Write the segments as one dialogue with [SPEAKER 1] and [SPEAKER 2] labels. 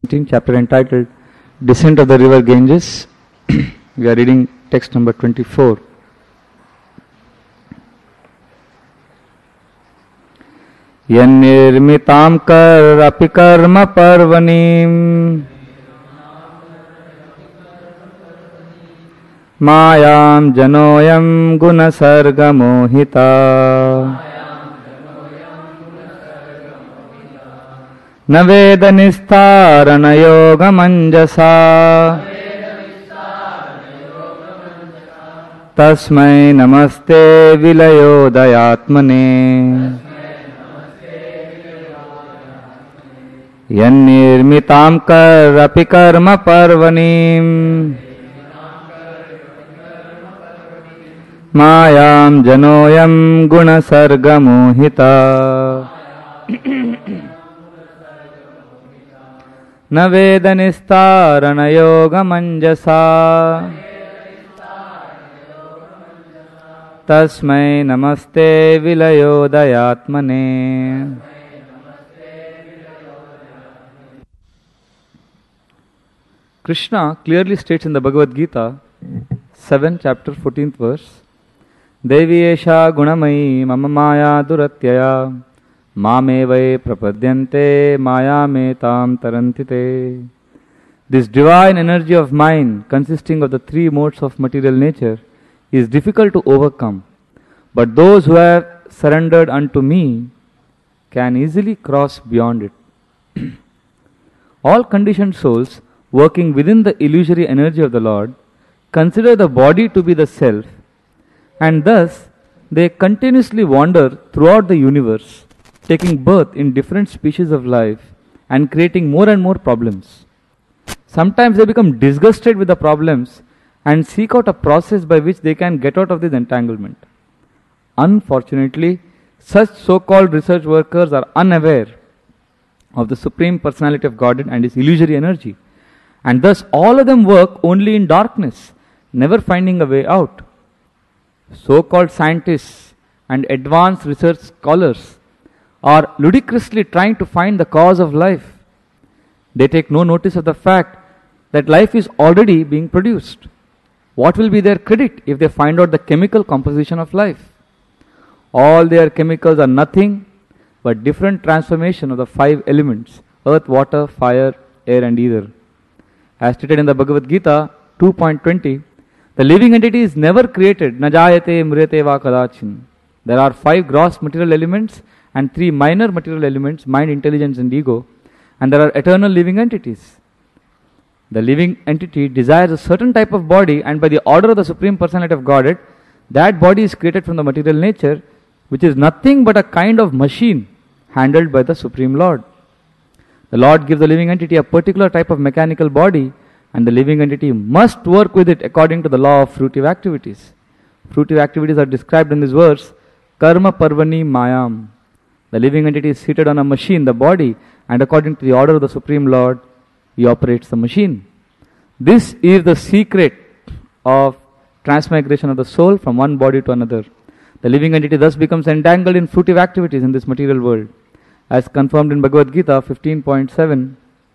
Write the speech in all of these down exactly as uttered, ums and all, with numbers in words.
[SPEAKER 1] Chapter entitled Descent of the River Ganges. We are reading text number twenty-four. Yannirmitam kar api karma parvanim mayam janoyam gunasarga mohita न वेद निस्तारण योग मंजसा तस्मै नमस्ते विलयोदयात्मने यन्निर्मितां करपि कर्म पर्वणीं मायां जनोऽयं गुणसर्गमोहिता न वेद निस्तारण योग मंजसा तस्मै नमस्ते विलयोदयात्मने. Krishna clearly states in the Bhagavad Gita, seven chapter fourteenth verse, Devi esha gunamayi mama maya duratyaya Mame vai prapadyante maya me tam tarantite. This divine energy of mine, consisting of the three modes of material nature, is difficult to overcome. But those who have surrendered unto me can easily cross beyond it. All conditioned souls working within the illusory energy of the Lord consider the body to be the self, and thus they continuously wander throughout the universe, taking birth in different species of life and creating more and more problems. Sometimes they become disgusted with the problems and seek out a process by which they can get out of this entanglement. Unfortunately, such so-called research workers are unaware of the Supreme Personality of Godhead and His illusory energy, and thus all of them work only in darkness, never finding a way out. So-called scientists and advanced research scholars are ludicrously trying to find the cause of life. They take no notice of the fact that life is already being produced. What will be their credit if they find out the chemical composition of life? All their chemicals are nothing but different transformation of the five elements: earth, water, fire, air and ether. As stated in the Bhagavad Gita two point twenty, the living entity is never created, na jayate mriyate va kadachin. There are five gross material elements and three minor material elements, mind, intelligence and ego, and there are eternal living entities. The living entity desires a certain type of body, and by the order of the Supreme Personality of Godhead, that body is created from the material nature, which is nothing but a kind of machine handled by the Supreme Lord. The Lord gives the living entity a particular type of mechanical body, and the living entity must work with it according to the law of fruitive activities. Fruitive activities are described in this verse, karma parvani mayam. The living entity is seated on a machine, the body, and according to the order of the Supreme Lord, he operates the machine. This is the secret of transmigration of the soul from one body to another. The living entity thus becomes entangled in fruitive activities in this material world. As confirmed in Bhagavad Gita fifteen point seven,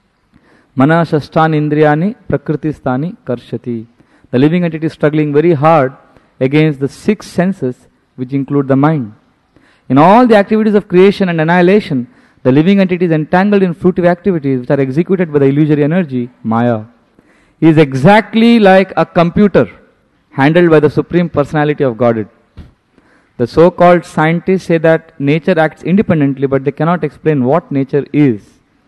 [SPEAKER 1] Mana shashtani indriyani prakriti sthani karshati. The living entity is struggling very hard against the six senses which include the mind. In all the activities of creation and annihilation, the living entity is entangled in fruitive activities which are executed by the illusory energy, Maya. He is exactly like a computer handled by the Supreme Personality of Godhead. The so-called scientists say that nature acts independently, but they cannot explain what nature is.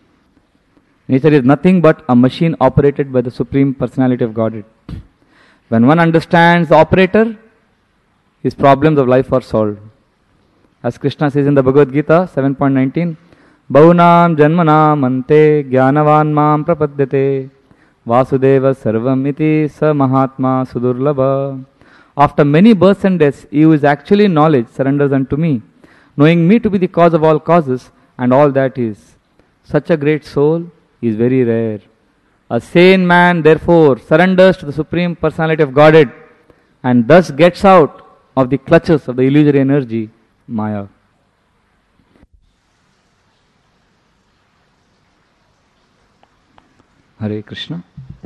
[SPEAKER 1] Nature is nothing but a machine operated by the Supreme Personality of Godhead. When one understands the operator, his problems of life are solved. As Krishna says in the Bhagavad Gita seven point nineteen, Bahunam janmanam ante jnanavan mam prapadyate Vasudeva sarvam iti sa mahatma sudurlabha. After many births and deaths, he who is actually in knowledge surrenders unto me, knowing me to be the cause of all causes and all that is. Such a great soul is very rare. A sane man, therefore, surrenders to the Supreme Personality of Godhead and thus gets out of the clutches of the illusory energy, Maya. Hare Krishna.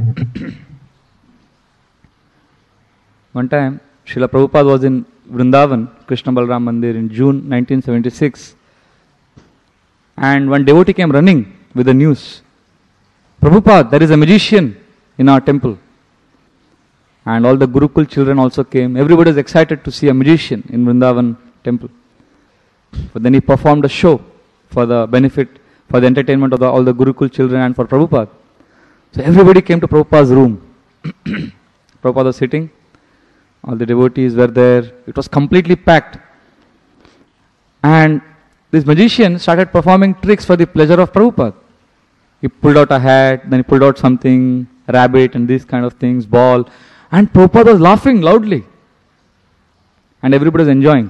[SPEAKER 1] One time, Srila Prabhupada was in Vrindavan, Krishna Balaram Mandir, in June nineteen seventy-six. And one devotee came running with the news. Prabhupada, there is a magician in our temple. And all the Gurukul children also came. Everybody was excited to see a magician in Vrindavan temple. But then he performed a show for the benefit, for the entertainment of the, all the Gurukul children and for Prabhupada. So everybody came to Prabhupada's room. Prabhupada was sitting. All the devotees were there. It was completely packed. And this magician started performing tricks for the pleasure of Prabhupada. He pulled out a hat, then he pulled out something, rabbit and these kind of things, ball. And Prabhupada was laughing loudly. And everybody was enjoying.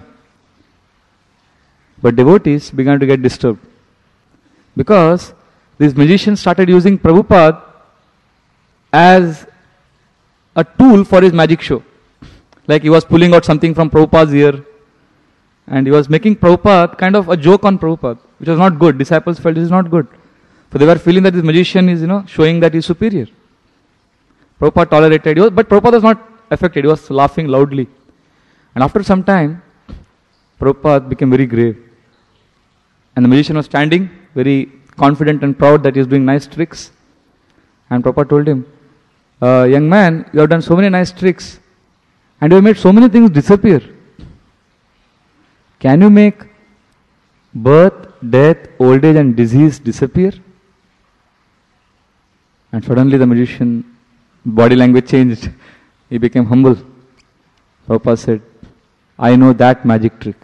[SPEAKER 1] But devotees began to get disturbed. Because this magician started using Prabhupada as a tool for his magic show. Like he was pulling out something from Prabhupada's ear. And he was making Prabhupada kind of a joke on Prabhupada, which was not good. Disciples felt this is not good. So they were feeling that this magician is, you know, showing that he is superior. Prabhupada tolerated, was, but Prabhupada was not affected. He was laughing loudly. And after some time, Prabhupada became very grave. And the magician was standing, very confident and proud that he was doing nice tricks. And Prabhupada told him, uh, young man, you have done so many nice tricks. And you have made so many things disappear. Can you make birth, death, old age and disease disappear? And suddenly the magician, body language changed. He became humble. Prabhupada said, I know that magic trick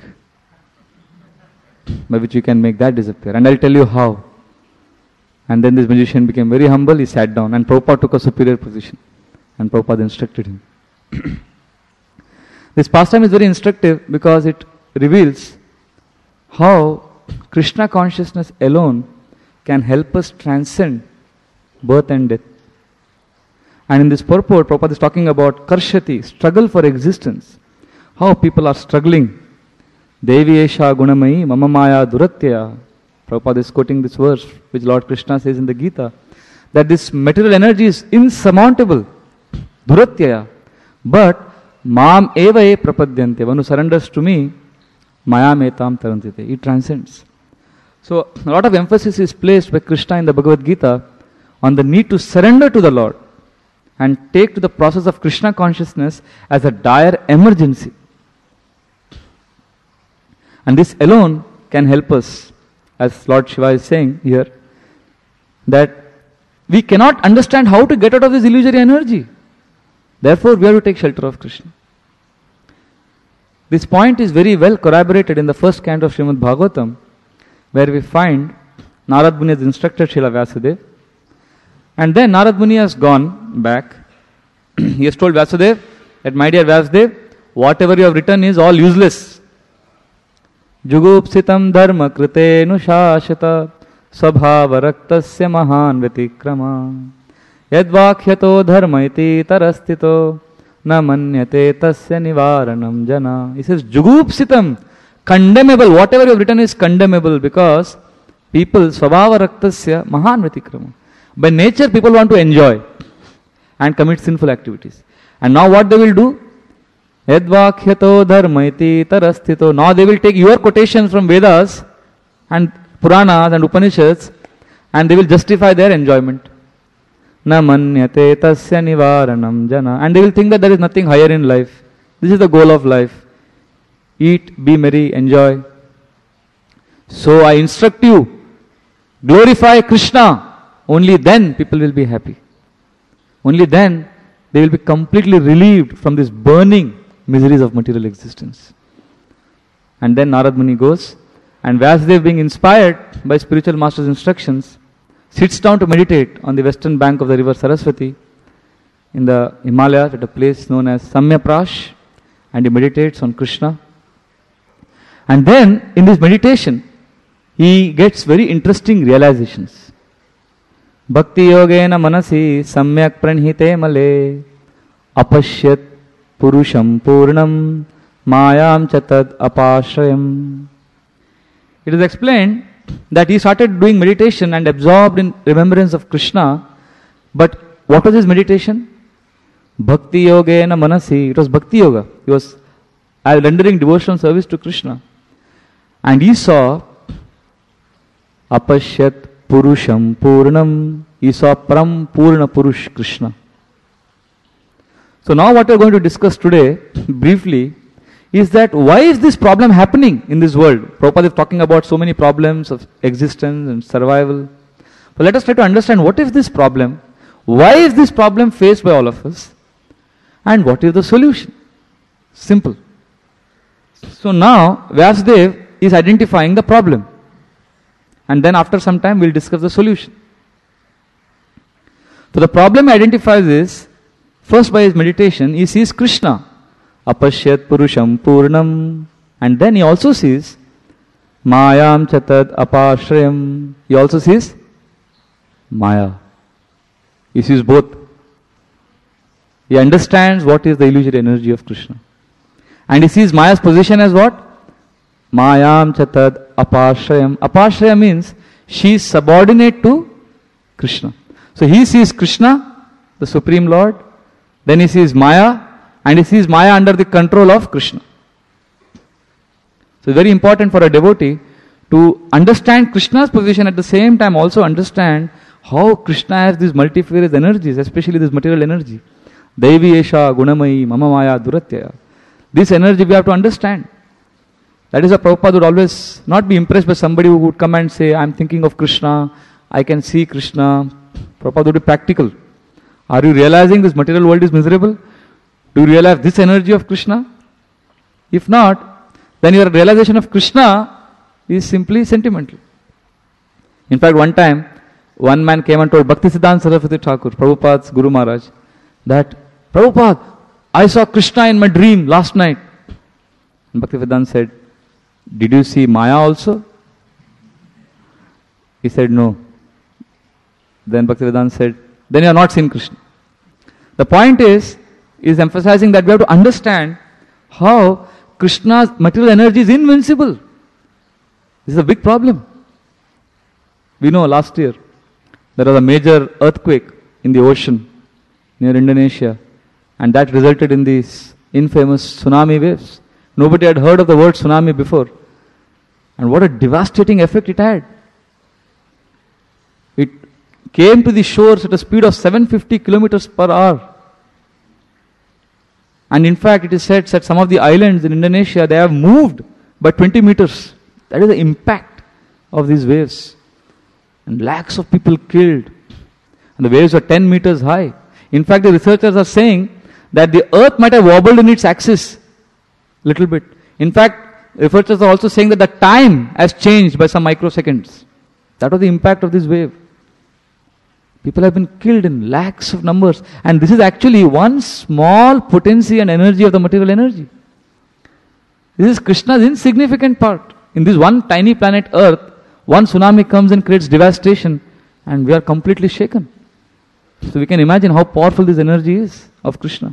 [SPEAKER 1] by which you can make that disappear. And I'll tell you how. And then this magician became very humble. He sat down and Prabhupada took a superior position. And Prabhupada instructed him. This pastime is very instructive because it reveals how Krishna consciousness alone can help us transcend birth and death. And in this purport, Prabhupada is talking about karshati, struggle for existence. How people are struggling. Devi esha gunamayi mama maya duratyaya. Prabhupada is quoting this verse which Lord Krishna says in the Gita, that this material energy is insurmountable, duratyaya. But mam eva e prapadyante. One who surrenders to me, maya metam tarantite. It transcends. So, a lot of emphasis is placed by Krishna in the Bhagavad Gita on the need to surrender to the Lord and take to the process of Krishna consciousness as a dire emergency. And this alone can help us, as Lord Shiva is saying here, that we cannot understand how to get out of this illusory energy. Therefore, we have to take shelter of Krishna. This point is very well corroborated in the first canto of Srimad Bhagavatam, where we find Narad Muni has instructed Srila Vyasadeva. And then Narad Muni has gone back. He has told Vyasadeva that, my dear Vyasadeva, whatever you have written is all useless. Jugupsitam dharma krite nushashata svabhava raktasya mahan vatikrama yadvakhyato dharma iti tarastito na manyate tasya nivaranam jana. He says, Jugupsitam, condemnable, whatever you have written is condemnable because people, svabhava raktasya mahan vatikrama. By nature, people want to enjoy and commit sinful activities. And now what they will do? Yadvakhyato dharma iti tarastito. Now they will take your quotations from Vedas and Puranas and Upanishads and they will justify their enjoyment. Na manyate tasya nivaranam jana. And they will think that there is nothing higher in life. This is the goal of life. Eat, be merry, enjoy. So I instruct you, glorify Krishna. Only then people will be happy. Only then they will be completely relieved from this burning miseries of material existence. And then Narad Muni goes, and Vyasadeva, being inspired by spiritual master's instructions, sits down to meditate on the western bank of the river Saraswati in the Himalayas at a place known as Samyaprash, and he meditates on Krishna. And then in this meditation, he gets very interesting realizations. Bhakti yogena manasi samyak pranhite male apashyat purusham purnam mayam chatad apashrayam. It is explained that he started doing meditation and absorbed in remembrance of Krishna But what was his meditation? Bhakti yogena manasi. It was bhakti yoga. He was uh, rendering devotional service to Krishna. And he saw apashyat purusham purnam. He saw Param Purna Purush Krishna. So now what we are going to discuss today, briefly, is that why is this problem happening in this world? Prabhupada is talking about so many problems of existence and survival. But let us try to understand what is this problem, why is this problem faced by all of us, and what is the solution? Simple. So now Vyasdev is identifying the problem. And then after some time we will discuss the solution. So the problem he identifies is, first by his meditation, he sees Krishna. Apashyat Purusham Purnam. And then he also sees Mayam Chatad Apashrayam. He also sees Maya. He sees both. He understands what is the illusory energy of Krishna. And he sees Maya's position as what? Mayam Chatad Apashrayam. Apashraya means she is subordinate to Krishna. So he sees Krishna, the Supreme Lord. Then he sees Maya. And he sees Maya under the control of Krishna. So it's very important for a devotee to understand Krishna's position, at the same time also understand how Krishna has these multifarious energies, especially this material energy. Devi Esha Gunamayi Mama Maya Duratyaya. This energy we have to understand. That is why Prabhupada would always not be impressed by somebody who would come and say, I am thinking of Krishna, I can see Krishna. Prabhupada would be practical. Are you realizing this material world is miserable? Do you realize this energy of Krishna? If not, then your realization of Krishna is simply sentimental. In fact, one time, one man came and told Bhaktisiddhanta Saraswati Thakur, Prabhupada's Guru Maharaj, that, Prabhupada, I saw Krishna in my dream last night. And Bhaktisiddhanta said, did you see Maya also? He said, no. Then Bhaktisiddhanta said, then you have not seen Krishna. The point is, is emphasizing that we have to understand how Krishna's material energy is invincible. This is a big problem. We know last year there was a major earthquake in the ocean near Indonesia, and that resulted in these infamous tsunami waves. Nobody had heard of the word tsunami before. And what a devastating effect it had. It came to the shores at a speed of seven hundred fifty kilometers per hour. And in fact, it is said that some of the islands in Indonesia, they have moved by twenty meters. That is the impact of these waves. And lakhs of people killed. And the waves are ten meters high. In fact, the researchers are saying that the earth might have wobbled in its axis little bit. In fact, researchers are also saying that the time has changed by some microseconds. That was the impact of this wave. People have been killed in lakhs of numbers. And this is actually one small potency and energy of the material energy. This is Krishna's insignificant part. In this one tiny planet Earth, one tsunami comes and creates devastation, and we are completely shaken. So we can imagine how powerful this energy is of Krishna.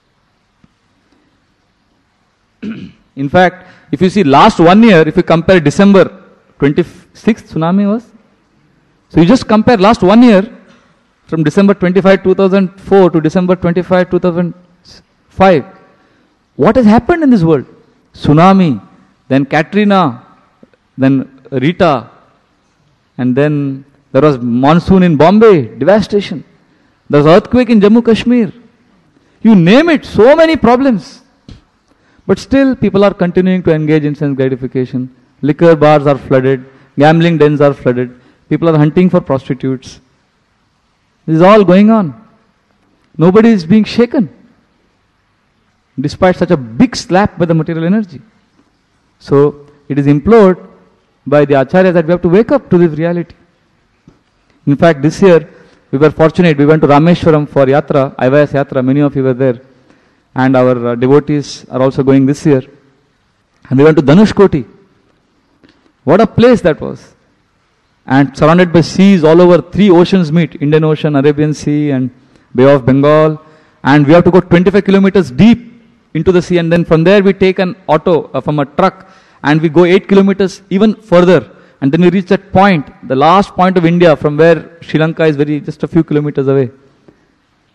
[SPEAKER 1] In fact, if you see last one year, if you compare December twenty-sixth tsunami was. So you just compare last one year, from December twenty-fifth, two thousand four to December twenty-fifth, two thousand five. What has happened in this world? Tsunami, then Katrina, then Rita, and then there was monsoon in Bombay, devastation. There was earthquake in Jammu Kashmir. You name it, so many problems. But still people are continuing to engage in sense gratification. Liquor bars are flooded, gambling dens are flooded, people are hunting for prostitutes. This is all going on. Nobody is being shaken, despite such a big slap by the material energy. So it is implored by the acharyas that we have to wake up to this reality. In fact, this year we were fortunate. We went to Rameshwaram for Yatra, I V S Yatra. Many of you were there. And our uh, devotees are also going this year. And we went to Dhanushkoti. What a place that was. And surrounded by seas all over, three oceans meet. Indian Ocean, Arabian Sea and Bay of Bengal. And we have to go twenty-five kilometers deep into the sea. And then from there we take an auto uh, from a truck. And we go eight kilometers even further. And then we reach that point, the last point of India, from where Sri Lanka is very just a few kilometers away.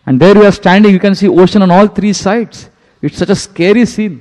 [SPEAKER 1] And there you are standing, you can see ocean on all three sides. It's such a scary scene.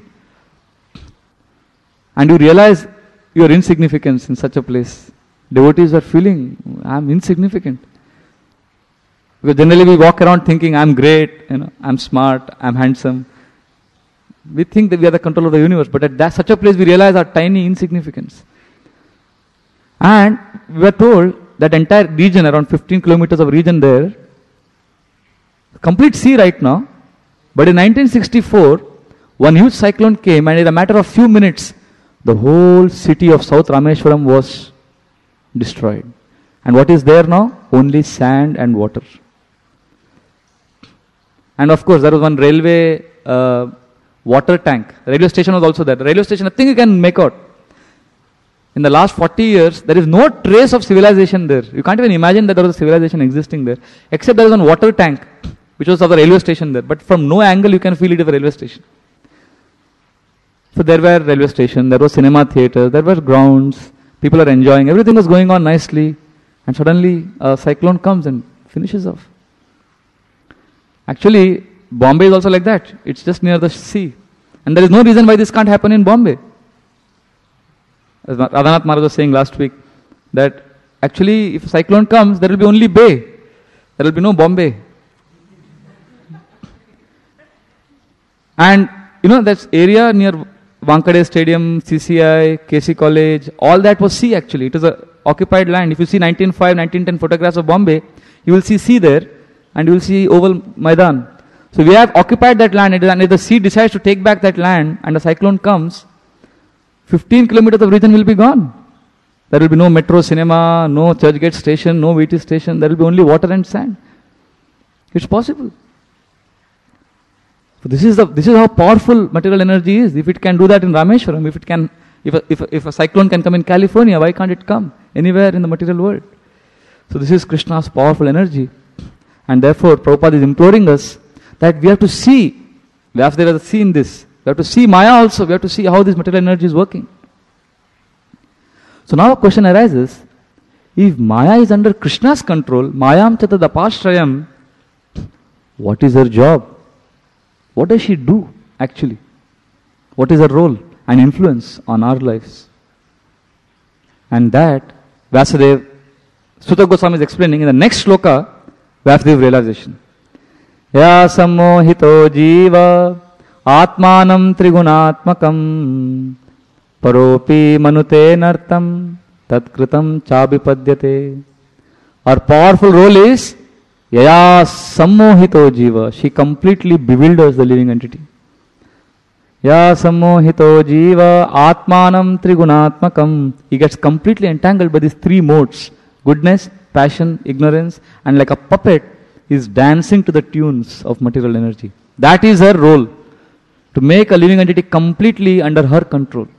[SPEAKER 1] And you realize your insignificance in such a place. Devotees are feeling, I'm insignificant. Because generally we walk around thinking, I'm great, you know, I'm smart, I'm handsome. We think that we are the control of the universe, but at that such a place we realize our tiny insignificance. And we were told that entire region, around fifteen kilometers of region there, complete sea right now, but in nineteen sixty-four, one huge cyclone came and in a matter of few minutes, the whole city of South Rameshwaram was destroyed. And what is there now? Only sand and water. And of course, there was one railway uh, water tank. The railway station was also there. The railway station, nothing you can make out. In the last forty years, there is no trace of civilization there. You can't even imagine that there was a civilization existing there, except there is one water tank, which was of the railway station there. But from no angle you can feel it as a railway station. So there were railway station, there was cinema theatre, there were grounds, people are enjoying, everything was going on nicely, and suddenly a cyclone comes and finishes off. Actually, Bombay is also like that. It's just near the sea. And there is no reason why this can't happen in Bombay. As Radhanath Maharaj was saying last week, that actually if a cyclone comes, there will be only Bay. There will be no Bombay. And you know, that area near Wankhede Stadium, C C I, K C College, all that was sea actually. It was a occupied land. If you see nineteen oh five, nineteen ten photographs of Bombay, you will see sea there and you will see oval Maidan. So we have occupied that land, and if the sea decides to take back that land and a cyclone comes, fifteen kilometers of region will be gone. There will be no metro, cinema, no Churchgate station, no V T station. There will be only water and sand. It's possible. So this is the this is how powerful material energy is. If it can do that in Rameshwaram, if it can, if a, if a, if a cyclone can come in California, why can't it come anywhere in the material world? So this is Krishna's powerful energy, and therefore Prabhupada is imploring us that we have to see. We have to see in this. We have to see Maya also. We have to see how this material energy is working. So now a question arises: if Maya is under Krishna's control, Mayam Chata Dapashrayam, what is her job? What does she do actually? What is her role and influence on our lives? And that Vyasadeva, Suta Goswami is explaining in the next shloka, Vyasadeva realization. Ya sammohito jiva atmanam trigunatmakam paropi manute nartam tatkritam chabipadyate. Our powerful role is Yaya sammohito jiva. She completely bewilders the living entity. Ya sammohito jiva atmanam trigunatmakam. He gets completely entangled by these three modes: goodness, passion, ignorance, and like a puppet is dancing to the tunes of material energy. That is her role, to make a living entity completely under her control.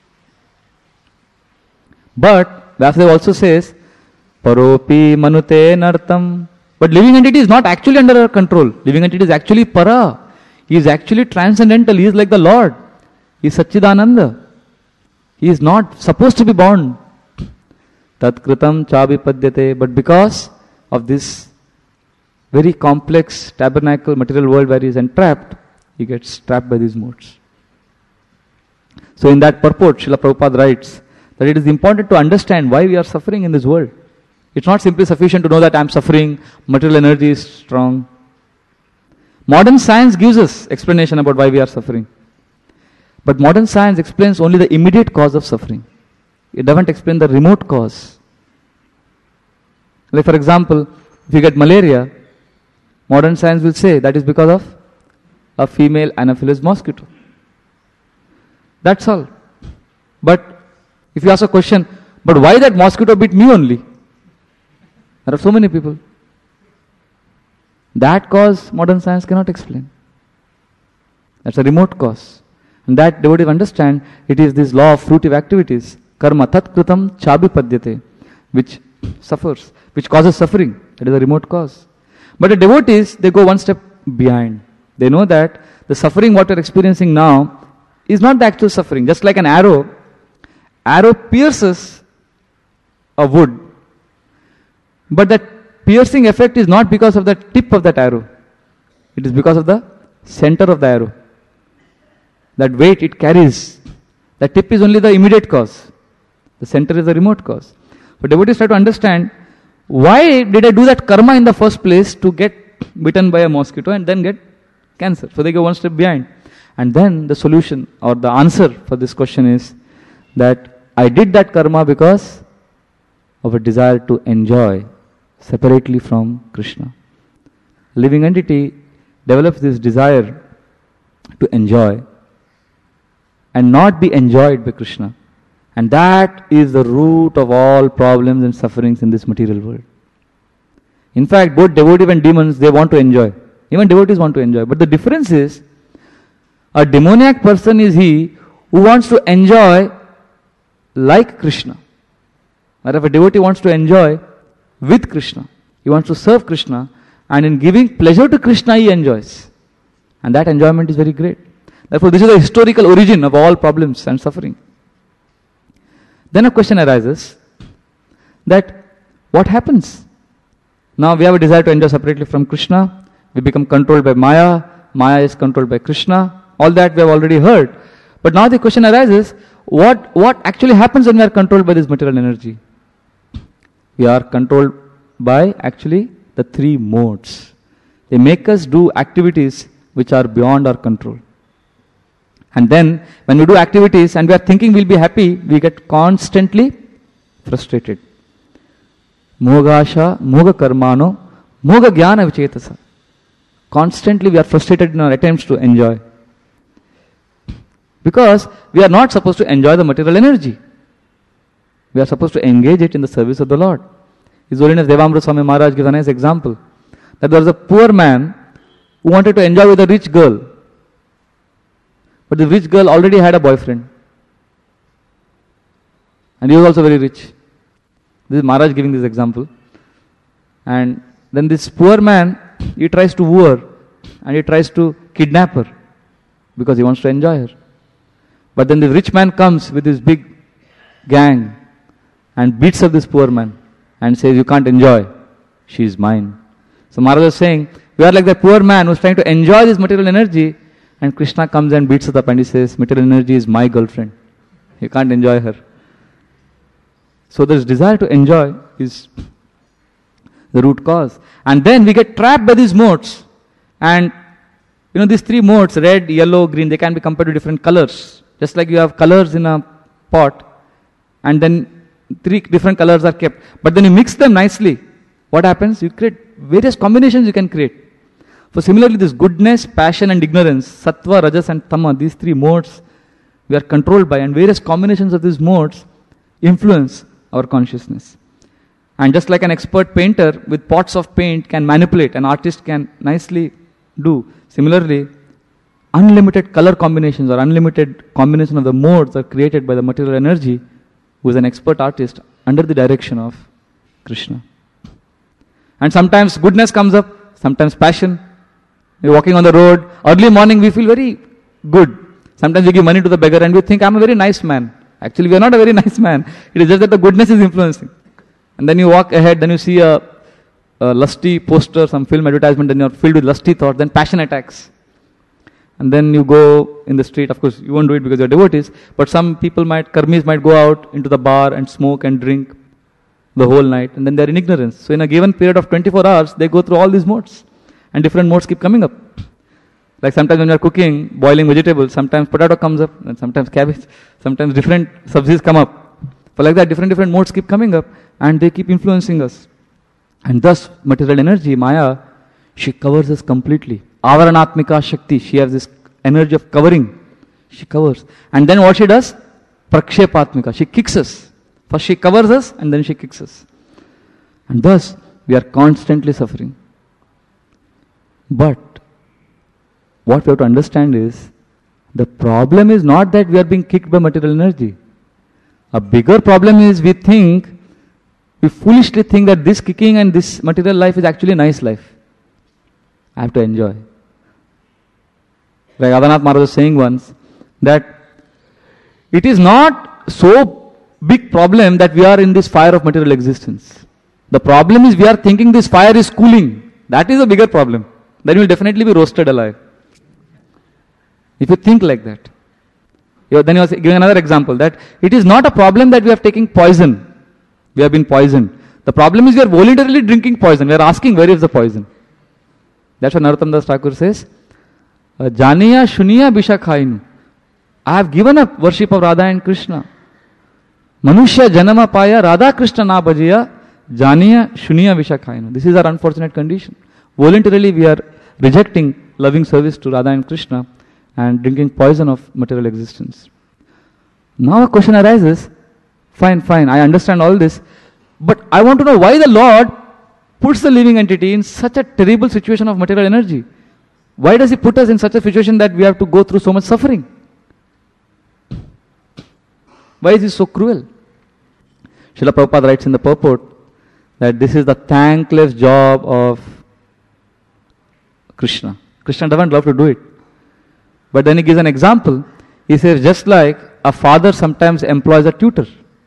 [SPEAKER 1] But Vyasadeva also says, Paropi manute nartam. But living entity is not actually under her control. Living entity is actually para. He is actually transcendental. He is like the Lord. He is Satchidananda. He is not supposed to be born. Tatkritam chabipadyate. But because of this very complex tabernacle material world where he is entrapped, he gets trapped by these modes. So in that purport, Srila Prabhupada writes that it is important to understand why we are suffering in this world. It's not simply sufficient to know that I am suffering, material energy is strong. Modern science gives us explanation about why we are suffering. But modern science explains only the immediate cause of suffering. It doesn't explain the remote cause. Like for example, if you get malaria, modern science will say that is because of a female Anopheles mosquito. That's all. But if you ask a question, but why that mosquito bit me only? There are so many people. That cause modern science cannot explain. That's a remote cause. And that devotees understand it is this law of fruitive activities, karma tatkritam chabipadyate, which suffers, which causes suffering. That is a remote cause. But the devotees, they go one step behind. They know that the suffering what we are experiencing now is not the actual suffering. Just like an arrow, arrow pierces a wood. But that piercing effect is not because of the tip of that arrow. It is because of the center of the arrow. That weight it carries. The tip is only the immediate cause. The center is the remote cause. But devotees try to understand, why did I do that karma in the first place to get bitten by a mosquito and then get cancer? So they go one step behind. And then the solution or the answer for this question is that I did that karma because of a desire to enjoy separately from Krishna. Living entity develops this desire to enjoy and not be enjoyed by Krishna. And that is the root of all problems and sufferings in this material world. In fact, both devotee and demons, they want to enjoy. Even devotees want to enjoy. But the difference is, a demoniac person is he who wants to enjoy like Krishna. But if a devotee wants to enjoy with Krishna, he wants to serve Krishna, and in giving pleasure to Krishna, he enjoys. And that enjoyment is very great. Therefore, this is the historical origin of all problems and suffering. Then a question arises that what happens? Now we have a desire to enjoy separately from Krishna. We become controlled by Maya. Maya is controlled by Krishna. All that we have already heard. But now the question arises, what, what actually happens when we are controlled by this material energy? We are controlled by actually the three modes. They make us do activities which are beyond our control. And then when we do activities and we are thinking we'll be happy, we get constantly frustrated. Mogasha, moga karmano, moga jnana vichetasa. Constantly we are frustrated in our attempts to enjoy. Because we are not supposed to enjoy the material energy. We are supposed to engage it in the service of the Lord. His Holiness Devamrita Swami Maharaj gives a nice example. That there was a poor man who wanted to enjoy with a rich girl. But the rich girl already had a boyfriend. And he was also very rich. This is Maharaj giving this example. And then this poor man, he tries to woo her. And he tries to kidnap her. Because he wants to enjoy her. But then the rich man comes with his big gang. And beats up this poor man. And says, you can't enjoy. She is mine. So Maharaj is saying, we are like that poor man who is trying to enjoy this material energy. And Krishna comes and beats it up and he says, material energy is my girlfriend. You can't enjoy her. So this desire to enjoy is the root cause. And then we get trapped by these modes. And you know these three modes, red, yellow, green, they can be compared to different colors. Just like you have colors in a pot. And then three different colors are kept. But then you mix them nicely. What happens? You create various combinations you can create. So similarly, this goodness, passion and ignorance, sattva, rajas and tama, these three modes we are controlled by, and various combinations of these modes influence our consciousness. And just like an expert painter with pots of paint can manipulate, an artist can nicely do. Similarly, unlimited color combinations or unlimited combination of the modes are created by the material energy who is an expert artist under the direction of Krishna. And sometimes goodness comes up, sometimes passion. We're walking on the road. Early morning we feel very good. Sometimes we give money to the beggar and we think, I'm a very nice man. Actually, we are not a very nice man. It is just that the goodness is influencing. And then you walk ahead, then you see a, a lusty poster, some film advertisement, then you're filled with lusty thoughts, then passion attacks. And then you go in the street. Of course, you won't do it because you're devotees. But some people might, karmis might go out into the bar and smoke and drink the whole night. And then they're in ignorance. So in a given period of twenty-four hours, they go through all these modes. And different modes keep coming up. Like sometimes when you're cooking, boiling vegetables, sometimes potato comes up, and sometimes cabbage, sometimes different sabzis come up. But like that, different different modes keep coming up, and they keep influencing us. And thus, material energy, Maya, she covers us completely. Avaranatmika Shakti, she has this energy of covering. She covers. And then what she does? Prakshepatmika, she kicks us. First she covers us, and then she kicks us. And thus, we are constantly suffering. But what we have to understand is, the problem is not that we are being kicked by material energy. A bigger problem is we think, we foolishly think that this kicking and this material life is actually a nice life. I have to enjoy. Like Adanath Maharaj was saying once, that it is not so big problem that we are in this fire of material existence. The problem is we are thinking this fire is cooling. That is a bigger problem. then you will definitely be roasted alive. If you think like that. You, then you are giving another example that it is not a problem that we are taking poison. We have been poisoned. The problem is we are voluntarily drinking poison. We are asking where is the poison. That's what Narottam Das Thakur says. Janiya Shuniya Bisha Khainu. I have given up worship of Radha and Krishna. Manushya Janama Paya Radha Krishna Na Bhajiya Janiya Shuniya Bisha Khainu. This is our unfortunate condition. Voluntarily we are rejecting loving service to Radha and Krishna and drinking poison of material existence. Now a question arises, fine, fine, I understand all this, but I want to know why the Lord puts the living entity in such a terrible situation of material energy. Why does He put us in such a situation that we have to go through so much suffering? Why is He so cruel? Srila Prabhupada writes in the purport that this is the thankless job of Krishna. Krishna doesn't love to do it. But then he gives an example. He says, just like a father sometimes employs a tutor.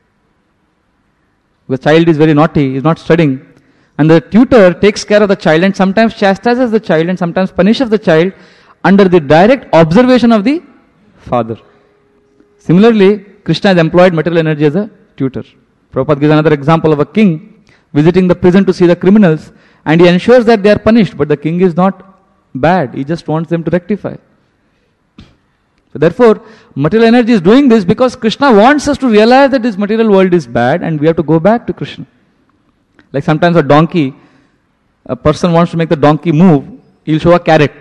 [SPEAKER 1] The child is very naughty, he is not studying. And the tutor takes care of the child and sometimes chastises the child and sometimes punishes the child under the direct observation of the father. Similarly, Krishna has employed material energy as a tutor. Prabhupada gives another example of a king visiting the prison to see the criminals and he ensures that they are punished, but the king is not bad, he just wants them to rectify. So therefore, material energy is doing this because Krishna wants us to realize that this material world is bad and we have to go back to Krishna. Like sometimes a donkey, a person wants to make the donkey move, he'll show a carrot.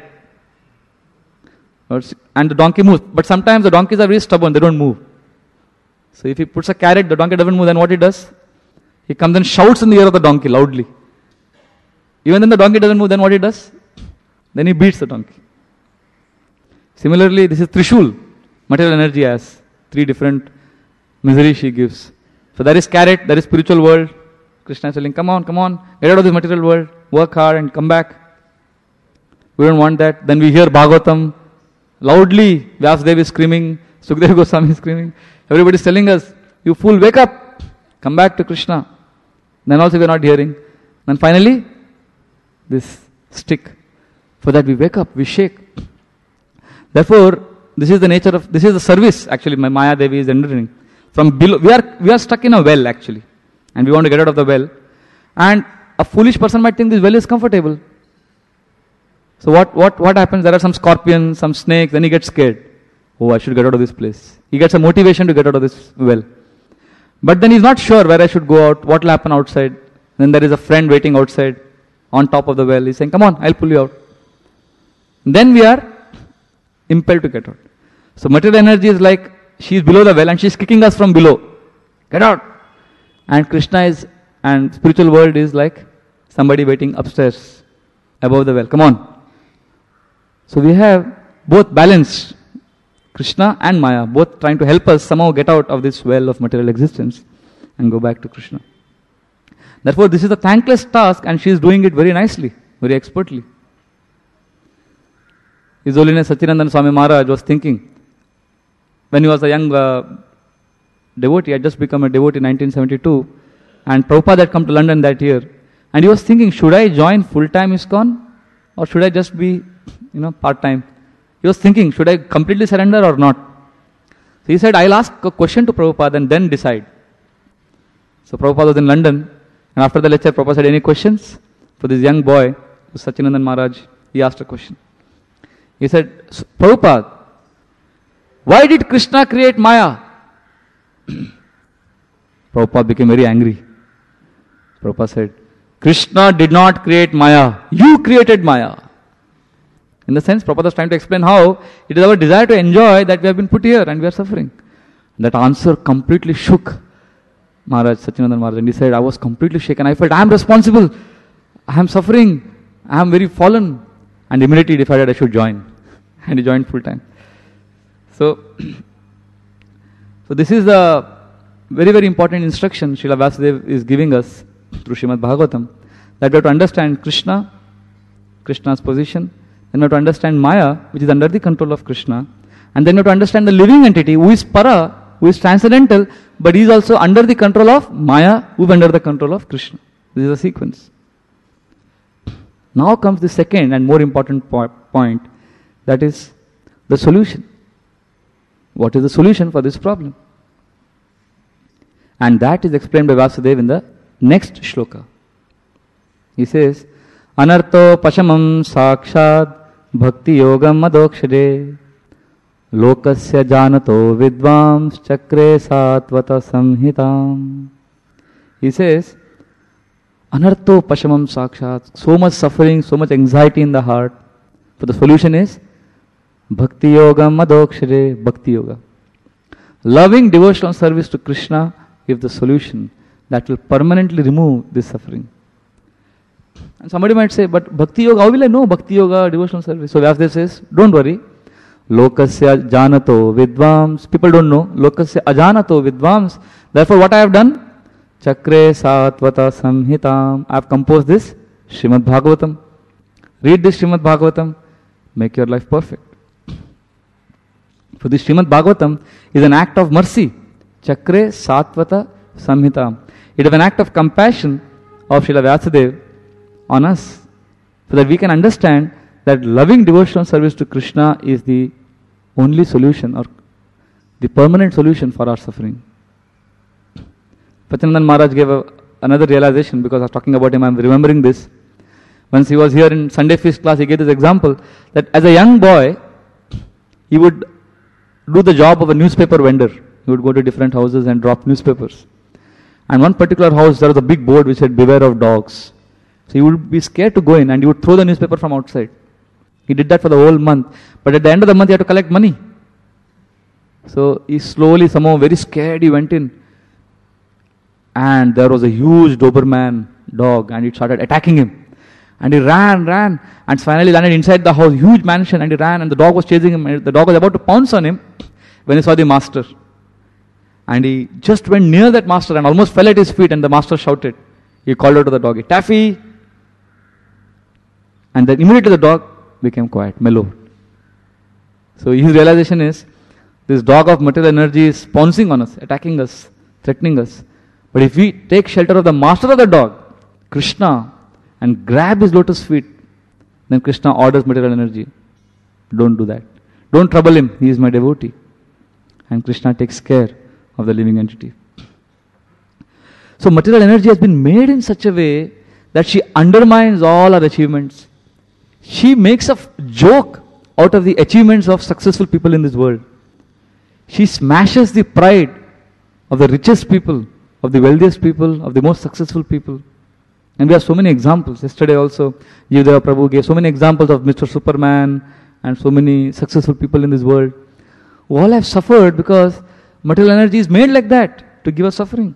[SPEAKER 1] And the donkey moves. But sometimes the donkeys are very stubborn, they don't move. So if he puts a carrot, the donkey doesn't move, then what he does? He comes and shouts in the ear of the donkey loudly. Even then the donkey doesn't move, then what he does? Then he beats the donkey. Similarly, this is Trishul. Material energy has three different miseries she gives. So there is carrot, there is spiritual world. Krishna is telling, come on, come on, get out of this material world, work hard and come back. We don't want that. Then we hear Bhagavatam. Loudly, Vyasdev is screaming, Sukadeva Goswami is screaming. Everybody is telling us, you fool, wake up, come back to Krishna. Then also we are not hearing. Then finally, this stick. For that we wake up, we shake. Therefore, this is the nature of, this is the service actually my Maya Devi is rendering. From below, we are, we are stuck in a well actually. And we want to get out of the well. And a foolish person might think this well is comfortable. So what, what, what happens? There are some scorpions, some snakes, then he gets scared. Oh, I should get out of this place. He gets a motivation to get out of this well. But then he's not sure where I should go out, what will happen outside. Then there is a friend waiting outside on top of the well. He's saying, come on, I'll pull you out. Then we are impelled to get out. So material energy is like, she is below the well and she is kicking us from below. Get out. And Krishna is, and spiritual world is like somebody waiting upstairs above the well. Come on. So we have both balanced, Krishna and Maya, both trying to help us somehow get out of this well of material existence and go back to Krishna. Therefore, this is a thankless task and she is doing it very nicely, very expertly. His Holiness Satchidananda Swami Maharaj was thinking, when he was a young uh, devotee, had just become a devotee in nineteen seventy-two, and Prabhupada had come to London that year, and he was thinking, should I join full-time ISKCON or should I just be, you know, part-time? He was thinking, should I completely surrender or not? So he said, I'll ask a question to Prabhupada and then decide. So Prabhupada was in London, and after the lecture, Prabhupada said, any questions? For this young boy, Satchidananda Maharaj, he asked a question. He said, Prabhupada, why did Krishna create Maya? Prabhupada became very angry. Prabhupada said, Krishna did not create Maya. You created Maya. In the sense, Prabhupada was trying to explain how it is our desire to enjoy that we have been put here and we are suffering. That answer completely shook Maharaj, Satchidananda Maharaj. And he said, I was completely shaken. I felt I am responsible. I am suffering. I am very fallen. And immediately he decided I should join. And he joined full time. So, so this is the very, very important instruction Srila Vyasdev is giving us through Srimad Bhagavatam. That we have to understand Krishna, Krishna's position. Then we have to understand Maya, which is under the control of Krishna. And then we have to understand the living entity, who is para, who is transcendental, but he is also under the control of Maya, who is under the control of Krishna. This is a sequence. Now comes the second and more important po- point, that is the solution. What is the solution for this problem? And that is explained by Vasudeva in the next shloka. He says, Anartho pashamam sakshad bhakti yogam madokshade lokasya janato vidvams chakre satvata samhitam. He says, Anartho pashamam sakshat, so much suffering, so much anxiety in the heart. So the solution is Bhakti Yoga Madokshare, Bhakti Yoga. Loving devotional service to Krishna is the solution that will permanently remove this suffering. And somebody might say, but Bhakti Yoga, how will I know Bhakti Yoga, devotional service? So Vyasdev says, don't worry. Lokasya janato vidvams. People don't know. Lokasya ajanato vidvams. Therefore what I have done? Chakre satvata samhitam. I have composed this Srimad Bhagavatam. Read this Srimad Bhagavatam. Make your life perfect. So this Srimad Bhagavatam is an act of mercy. Chakre satvata samhitam. It is an act of compassion of Srila Vyasadeva on us, so that we can understand that loving devotional service to Krishna is the only solution or the permanent solution for our suffering. Pachanandan Maharaj gave a, another realization, because I was talking about him, I am remembering this. Once he was here in Sunday feast class, he gave this example that as a young boy, he would do the job of a newspaper vendor. He would go to different houses and drop newspapers. And one particular house, there was a big board which said, beware of dogs. So he would be scared to go in and he would throw the newspaper from outside. He did that for the whole month. But at the end of the month, he had to collect money. So he slowly, somehow very scared, he went in. And there was a huge Doberman dog and it started attacking him. And he ran, ran, and finally landed inside the house, huge mansion, and he ran, and the dog was chasing him, and the dog was about to pounce on him when he saw the master. And he just went near that master and almost fell at his feet, and the master shouted. He called out to the dog, Taffy! And then immediately the dog became quiet, mellow. So his realization is, this dog of material energy is pouncing on us, attacking us, threatening us. But if we take shelter of the master of the dog, Krishna, and grab his lotus feet, then Krishna orders material energy. Don't do that. Don't trouble him. He is my devotee. And Krishna takes care of the living entity. So material energy has been made in such a way that she undermines all our achievements. She makes a joke out of the achievements of successful people in this world. She smashes the pride of the richest people, of the wealthiest people, of the most successful people. And we have so many examples. Yesterday also, Jivdeva Prabhu gave so many examples of Mister Superman and so many successful people in this world who all have suffered because material energy is made like that to give us suffering.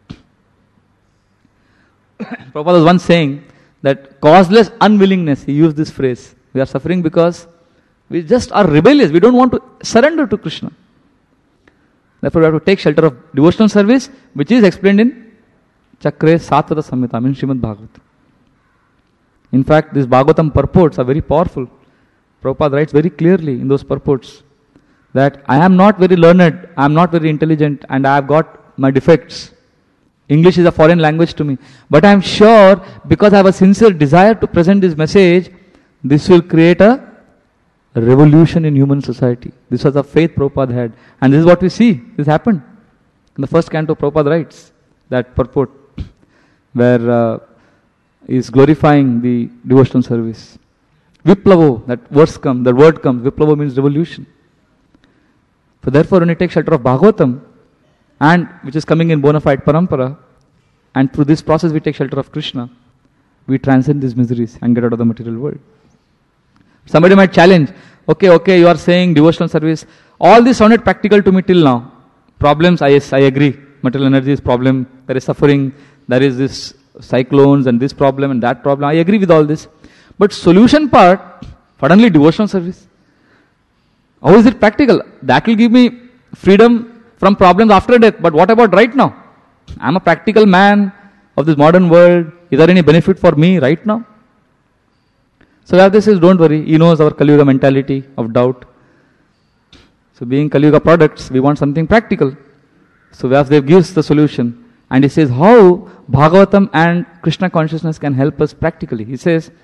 [SPEAKER 1] Prabhupada was once saying that causeless unwillingness, he used this phrase. We are suffering because we just are rebellious. We don't want to surrender to Krishna. Therefore, we have to take shelter of devotional service, which is explained in Chakre Satvata Samhitam in Srimad Bhagavatam. In fact, these Bhagavatam purports are very powerful. Prabhupada writes very clearly in those purports that I am not very learned, I am not very intelligent, and I have got my defects. English is a foreign language to me. But I am sure, because I have a sincere desire to present this message, this will create a revolution in human society. This was the faith Prabhupada had. And this is what we see. This happened. In the first canto, Prabhupada writes that purport, where uh, he is glorifying the devotional service. Viplavo, that verse comes, that word comes. Viplavo means revolution. So therefore, when you take shelter of Bhagavatam, and which is coming in bona fide parampara, and through this process we take shelter of Krishna, we transcend these miseries and get out of the material world. Somebody might challenge, okay, okay, you are saying devotional service. All this sounded practical to me till now. Problems, I, yes, I agree. Material energy is problem. There is suffering. There is this cyclones and this problem and that problem. I agree with all this. But solution part, suddenly devotional service. How is it practical? That will give me freedom from problems after death. But what about right now? I am a practical man of this modern world. Is there any benefit for me right now? So Vyasdev says, don't worry. He knows our Kali Yuga mentality of doubt. So being Kali Yuga products, we want something practical. So Vyasdev gives the solution. And he says how Bhagavatam and Krishna consciousness can help us practically. He says,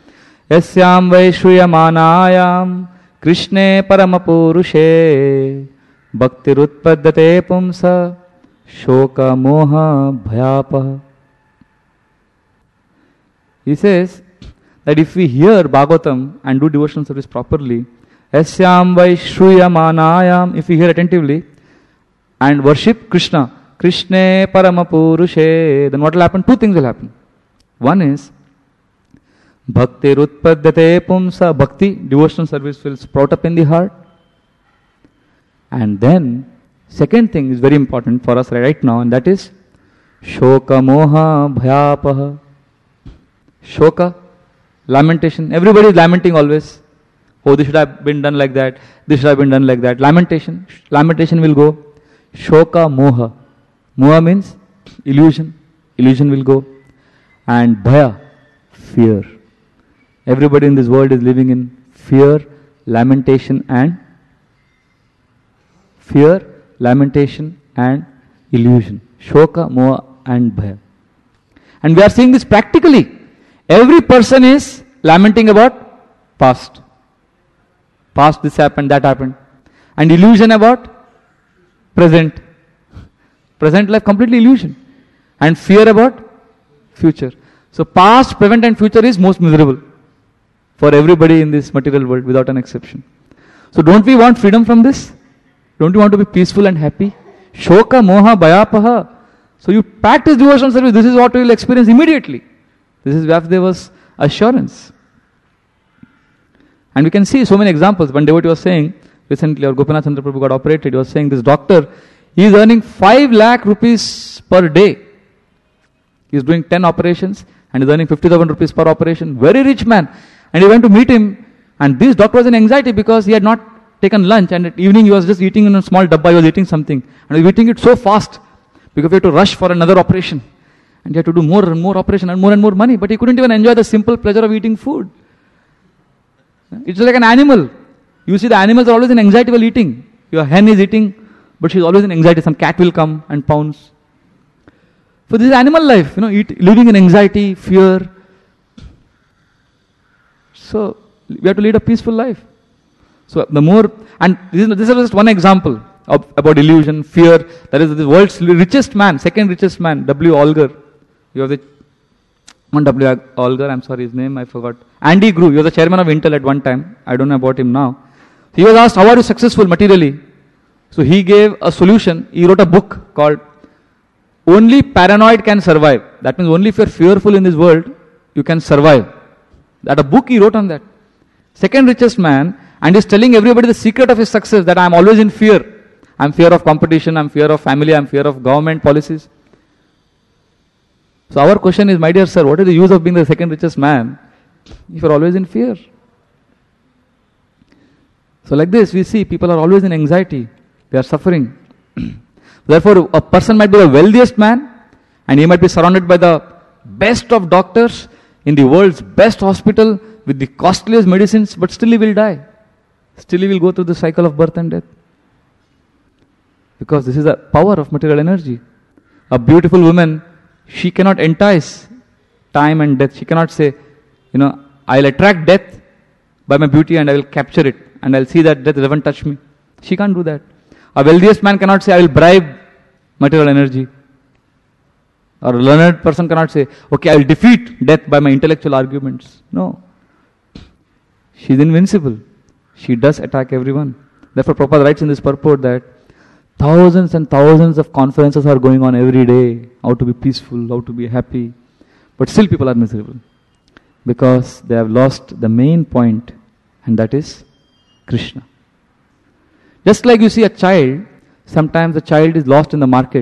[SPEAKER 1] yasyam vai shruyamanayam Krishne paramapurushe bhaktirutpaddate pumsa shoka moha bhayapaha. He says that if we hear Bhagavatam and do devotional service properly, yasyam vai shruyamanayam, if we hear attentively and worship Krishna, Krishne paramapurushe, then what will happen? Two things will happen. One is bhakti rutpaddate pumsa, bhakti, devotional service will sprout up in the heart. And then, second thing is very important for us right now, and that is shoka moha bhayapaha. Shoka, lamentation. Everybody is lamenting always. Oh, this should have been done like that. This should have been done like that. Lamentation. Lamentation will go. Shoka moha. Moha means illusion. Illusion will go. And bhaya, fear. Everybody in this world is living in fear, lamentation and fear, lamentation and illusion. Shoka, moha and bhaya. And we are seeing this practically. Every person is lamenting about past. Past this happened, that happened. And illusion about present. Present life completely illusion. And fear about future. So past, present and future is most miserable for everybody in this material world without an exception. So don't we want freedom from this? Don't you want to be peaceful and happy? Shoka, moha, bhayapaha. So you practice devotional service, this is what you will experience immediately. This is Vyasdeva's assurance. And we can see so many examples. One devotee was saying, recently our Gopinath Chandra Prabhu got operated, he was saying this doctor, he is earning five lakh rupees per day. He is doing ten operations and is earning fifty thousand rupees per operation. Very rich man. And he went to meet him, and this doctor was in anxiety because he had not taken lunch, and at evening he was just eating in a small dabba, he was eating something. And he was eating it so fast because he had to rush for another operation. And he had to do more and more operation and more and more money, but he couldn't even enjoy the simple pleasure of eating food. It's like an animal. You see the animals are always in anxiety while eating. Your hen is eating, but she's always in anxiety. Some cat will come and pounce. So this is animal life, you know, eat, living in anxiety, fear. So we have to lead a peaceful life. So the more, and this is, this is just one example of, about illusion, fear. That is the world's richest man, second richest man, W. Alger. You have the, not W. Alger, I'm sorry, his name I forgot. Andy Grove, he was the chairman of Intel at one time. I don't know about him now. He was asked, how are you successful materially? So he gave a solution. He wrote a book called Only Paranoid Can Survive. That means only if you are fearful in this world, you can survive. That a book he wrote on that. Second richest man, and he's telling everybody the secret of his success, that I am always in fear. I am fear of competition, I am fear of family, I am fear of government policies. So our question is, my dear sir, what is the use of being the second richest man if you are always in fear? So like this, we see people are always in anxiety. They are suffering. Therefore, a person might be the wealthiest man, and he might be surrounded by the best of doctors in the world's best hospital with the costliest medicines, but still he will die. Still he will go through the cycle of birth and death. Because this is the power of material energy. A beautiful woman, she cannot entice time and death. She cannot say, you know, I'll attract death by my beauty and I will capture it and I'll see that death doesn't touch me. She can't do that. A wealthiest man cannot say, I will bribe material energy. Or a learned person cannot say, okay, I will defeat death by my intellectual arguments. No. She is invincible. She does attack everyone. Therefore, Prabhupada writes in this purport that thousands and thousands of conferences are going on every day. How to be peaceful, how to be happy. But still people are miserable. Because they have lost the main point, and that is Krishna. Just like you see a child, sometimes the child is lost in the market.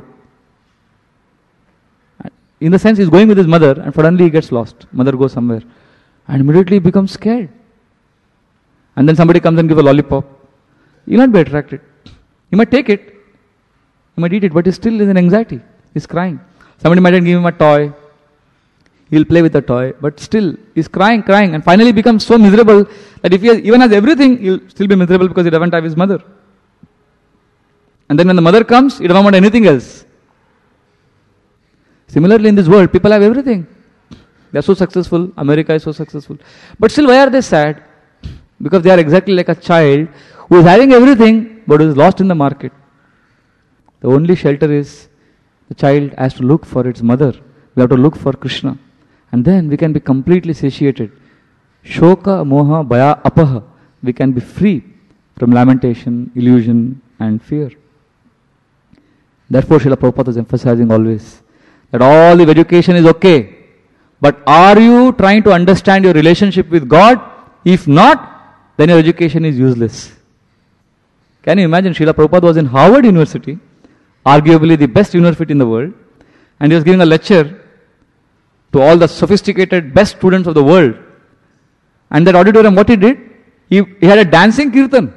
[SPEAKER 1] In the sense, he is going with his mother and suddenly he gets lost. Mother goes somewhere. And immediately he becomes scared. And then somebody comes and gives a lollipop. He will not be attracted. He might take it. He might eat it, but he still is in anxiety. He is crying. Somebody might give him a toy. He will play with the toy, but still he is crying, crying, and finally becomes so miserable that if he has, even has everything, he will still be miserable because he doesn't have his mother. And then when the mother comes, he doesn't want anything else. Similarly, in this world, people have everything. They are so successful. America is so successful. But still, why are they sad? Because they are exactly like a child who is having everything but who is lost in the market. The only shelter is the child has to look for its mother. We have to look for Krishna. And then we can be completely satiated. Shoka, moha, bhaya, apaha. We can be free from lamentation, illusion and fear. Therefore, Srila Prabhupada is emphasizing always that all the education is okay. But are you trying to understand your relationship with God? If not, then your education is useless. Can you imagine? Srila Prabhupada was in Harvard University, arguably the best university in the world, and he was giving a lecture to all the sophisticated best students of the world. And that auditorium, what he did? He, he had a dancing kirtan.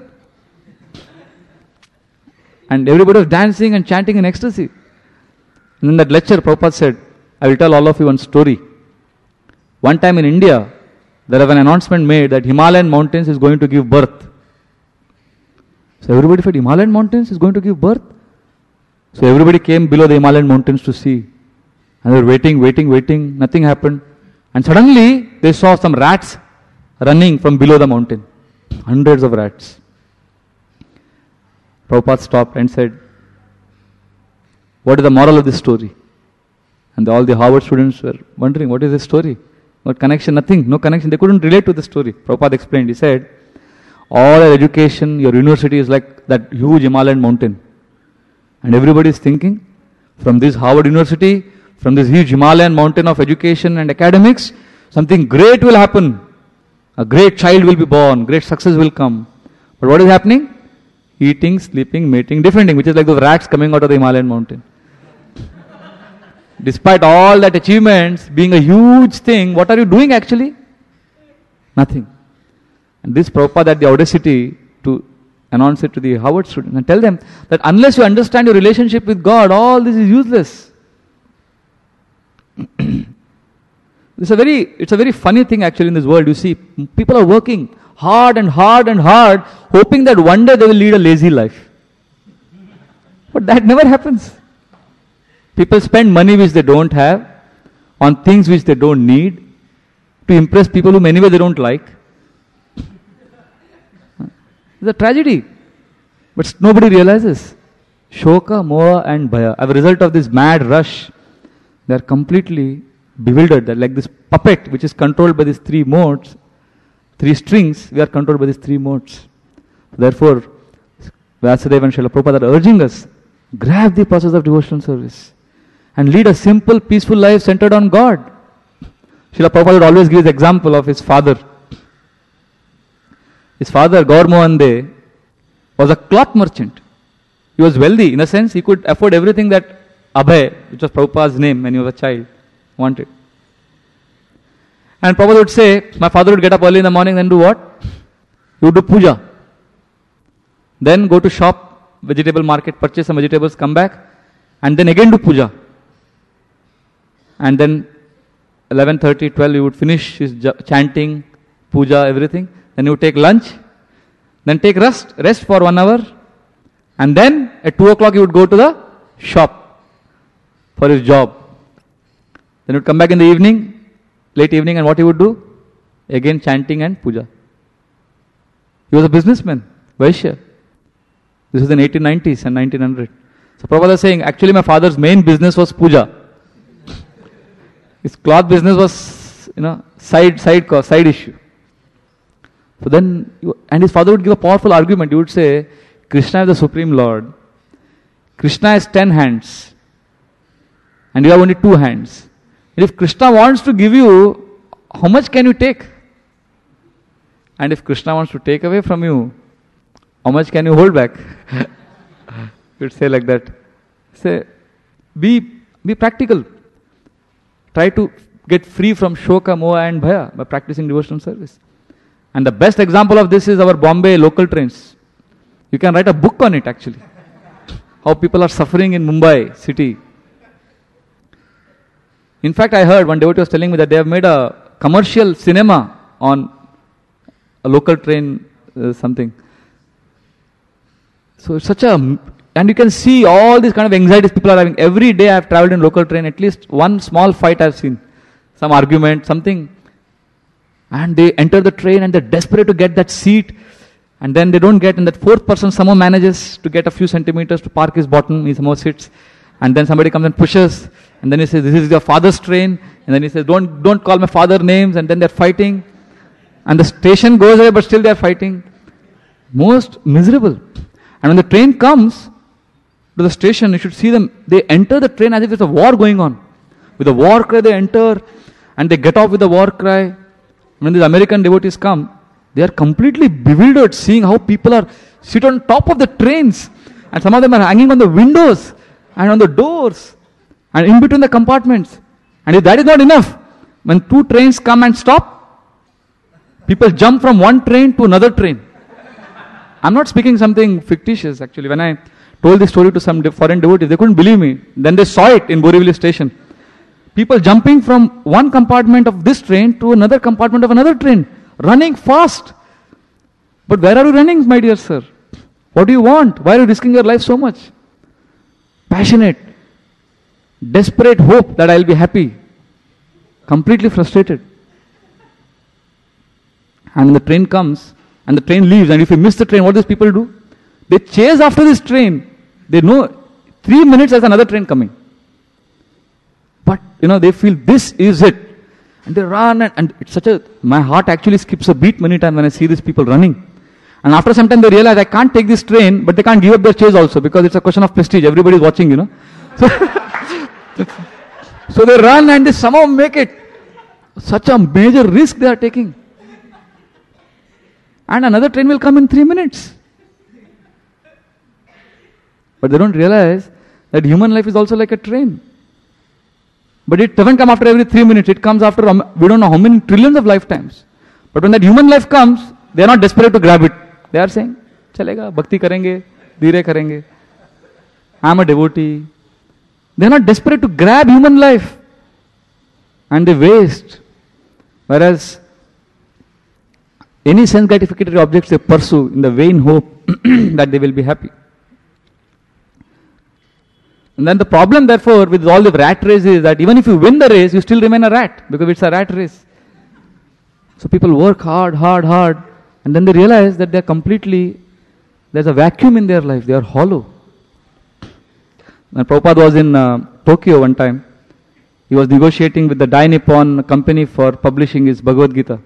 [SPEAKER 1] And everybody was dancing and chanting in ecstasy. And in that lecture, Prabhupada said, I will tell all of you one story. One time in India, there was an announcement made that Himalayan mountains is going to give birth. So everybody said, Himalayan mountains is going to give birth? So everybody came below the Himalayan mountains to see. And they were waiting, waiting, waiting. Nothing happened. And suddenly, they saw some rats running from below the mountain. Hundreds of rats. Prabhupada stopped and said, what is the moral of this story? And all the Harvard students were wondering, what is this story? What connection? Nothing. No connection. They couldn't relate to the story. Prabhupada explained. He said, all your education, your university is like that huge Himalayan mountain. And everybody is thinking, from this Harvard University, from this huge Himalayan mountain of education and academics, something great will happen. A great child will be born. Great success will come. But what is happening? Eating, sleeping, mating, defending, which is like those rats coming out of the Himalayan mountain. Despite all that achievements, being a huge thing, what are you doing actually? Nothing. And this Prabhupada had the audacity to announce it to the Harvard students and tell them that unless you understand your relationship with God, all this is useless. It's a very, it's a very funny thing actually in this world. You see, people are working hard and hard and hard, hoping that one day they will lead a lazy life. But that never happens. People spend money which they don't have, on things which they don't need, to impress people whom anyway they don't like. It's a tragedy. But nobody realizes. Shoka, moha and bhaya. As a result of this mad rush, they are completely bewildered. They're like this puppet which is controlled by these three modes, three strings, we are controlled by these three modes. Therefore, Vyasadeva and Srila Prabhupada are urging us, grab the process of devotional service and lead a simple, peaceful life centered on God. Srila Prabhupada would always give his example of his father. His father, Gaur Mohan De, was a cloth merchant. He was wealthy. In a sense, he could afford everything that Abhay, which was Prabhupada's name when he was a child, wanted. And Prabhupada would say, my father would get up early in the morning, then do what? He would do puja. Then go to shop, vegetable market, purchase some vegetables, come back, and then again do puja. And then eleven thirty, twelve, he would finish his chanting, puja, everything. Then he would take lunch, then take rest, rest for one hour, and then at two o'clock he would go to the shop for his job. Then he would come back in the evening, late evening, and what he would do? Again chanting and puja. He was a businessman, Vaishya. This was in eighteen nineties and nineteen hundred. So Prabhupada is saying, actually my father's main business was puja. His cloth business was, you know, side, side, side issue. So then, and his father would give a powerful argument. He would say, Krishna is the Supreme Lord. Krishna has ten hands. And you have only two hands. And if Krishna wants to give you, how much can you take? And if Krishna wants to take away from you, how much can you hold back? You would say like that. Say, be, be practical. Try to get free from shoka, moha and bhaya by practicing devotional service. And the best example of this is our Bombay local trains. You can write a book on it actually. How people are suffering in Mumbai city. In fact, I heard one devotee was telling me that they have made a commercial cinema on a local train uh, something. So it's such a, and you can see all these kind of anxieties people are having. Every day I have traveled in local train, at least one small fight I have seen. some argument, something. And they enter the train and they're desperate to get that seat. And then they don't get, and that fourth person somehow manages to get a few centimeters to park his bottom. He somehow sits. And then somebody comes and pushes. And then he says, this is your father's train. And then he says, don't, don't call my father names. And then they're fighting. And the station goes away, but still they're fighting. Most miserable. And when the train comes to the station, you should see them. They enter the train as if there's a war going on. With a war cry they enter. And they get off with the war cry. When these American devotees come, they are completely bewildered seeing how people are sit on top of the trains. And some of them are hanging on the windows and on the doors and in between the compartments. And if that is not enough, when two trains come and stop, people jump from one train to another train. I'm not speaking something fictitious actually. When I told this story to some foreign devotees, they couldn't believe me. Then they saw it in Borivali station. People jumping from one compartment of this train to another compartment of another train. Running fast. But where are you running, my dear sir? What do you want? Why are you risking your life so much? Passionate. Desperate hope that I'll be happy. Completely frustrated. And when the train comes, and the train leaves, and if you miss the train, what do these people do? They chase after this train. They know three minutes there's another train coming. But, you know, they feel this is it. And they run, and, and it's such a, my heart actually skips a beat many times when I see these people running. And after some time they realize I can't take this train, but they can't give up their chase also because it's a question of prestige. Everybody's watching, you know. So, so they run and they somehow make it. Such a major risk they are taking. And another train will come in three minutes. But they don't realize that human life is also like a train. But it doesn't come after every three minutes. It comes after, we don't know how many trillions of lifetimes. But when that human life comes, they are not desperate to grab it. They are saying, chalega, bhakti karenge, dhire karenge. I am a devotee. They are not desperate to grab human life. And they waste. Whereas, any sense gratificatory objects they pursue in the vain hope that they will be happy. And then the problem therefore with all the rat race is that even if you win the race, you still remain a rat because it's a rat race. So people work hard, hard, hard, and then they realize that they're completely, there's a vacuum in their life, they are hollow. When Prabhupada was in uh, Tokyo one time, he was negotiating with the Dai Nippon company for publishing his Bhagavad Gita.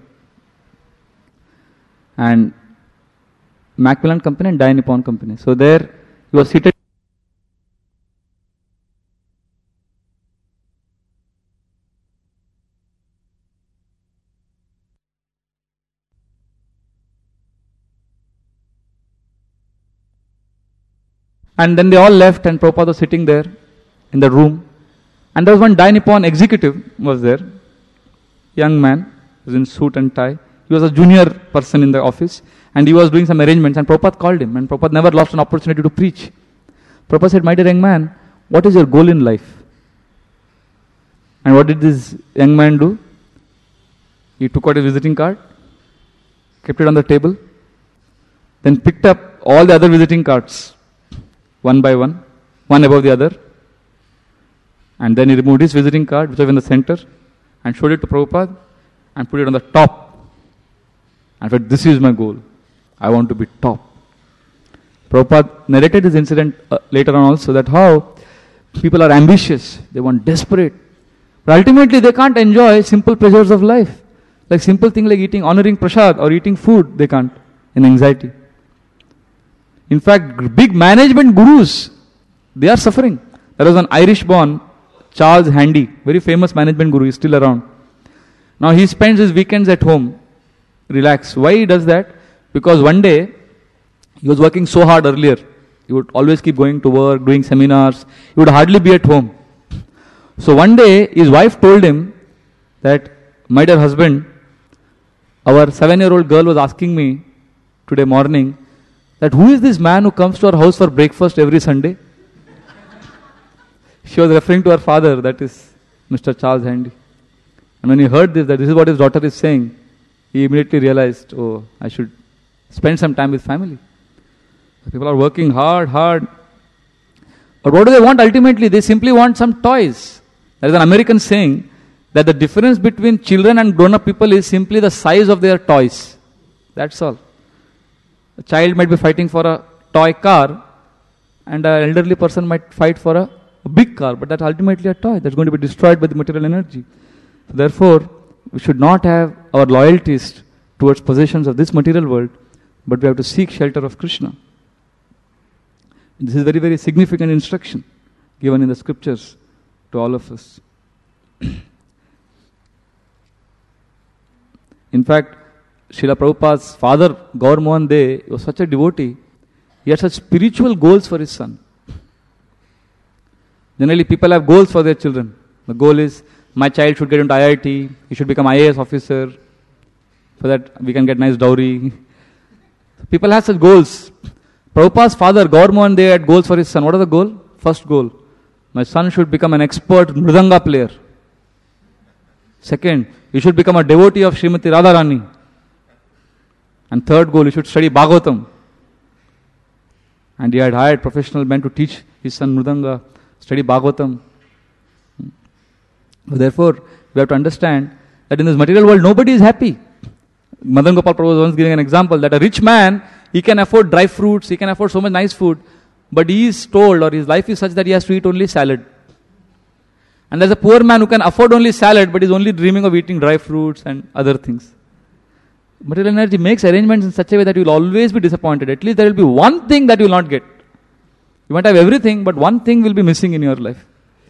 [SPEAKER 1] And Macmillan company and Dai Nippon company. So there he was seated. And then they all left and Prabhupada was sitting there in the room. And there was one Dai Nippon executive was there. Young man, was in suit and tie. He was a junior person in the office. And he was doing some arrangements and Prabhupada called him. And Prabhupada never lost an opportunity to preach. Prabhupada said, my dear young man, what is your goal in life? And what did this young man do? He took out a visiting card, kept it on the table, then picked up all the other visiting cards. One by one, one above the other. And then he removed his visiting card, which was in the center, and showed it to Prabhupada, and put it on the top. And said, this is my goal. I want to be top. Prabhupada narrated this incident uh, later on also, that how people are ambitious, they want desperate. But ultimately they can't enjoy simple pleasures of life. Like simple thing like eating, honoring prasad or eating food, they can't, in anxiety. In fact, big management gurus, they are suffering. There was an Irish-born Charles Handy, very famous management guru, is still around. Now he spends his weekends at home, relax. Why he does that? Because one day, he was working so hard earlier. He would always keep going to work, doing seminars. He would hardly be at home. So one day, his wife told him that, my dear husband, our seven-year-old girl was asking me today morning, that who is this man who comes to our house for breakfast every Sunday? She was referring to her father, that is Mister Charles Handy. And when he heard this, that this is what his daughter is saying, he immediately realized, oh, I should spend some time with family. People are working hard, hard. But what do they want ultimately? They simply want some toys. There is an American saying that the difference between children and grown-up people is simply the size of their toys. That's all. A child might be fighting for a toy car, and an elderly person might fight for a, a big car, but that's ultimately a toy that's going to be destroyed by the material energy. Therefore, we should not have our loyalties towards possessions of this material world, but we have to seek shelter of Krishna. This is very, very significant instruction given in the scriptures to all of us. In fact, Srila Prabhupada's father, Gaur Mohan De, was such a devotee. He had such spiritual goals for his son. Generally, people have goals for their children. The goal is, my child should get into I I T, he should become I A S officer, so that we can get nice dowry. People have such goals. Prabhupada's father, Gaur Mohan De, had goals for his son. What are the goal? First goal, my son should become an expert mridanga player. Second, he should become a devotee of Srimati Radharani. And third goal, he should study Bhagavatam. And he had hired professional men to teach his son mridanga, study Bhagavatam. Therefore, we have to understand that in this material world, nobody is happy. Madan Gopal Prabhu was once giving an example that a rich man, he can afford dry fruits, he can afford so much nice food, but he is told, or his life is such that he has to eat only salad. And there's a poor man who can afford only salad, but is only dreaming of eating dry fruits and other things. Material energy makes arrangements in such a way that you will always be disappointed. At least there will be one thing that you will not get. You might have everything, but one thing will be missing in your life.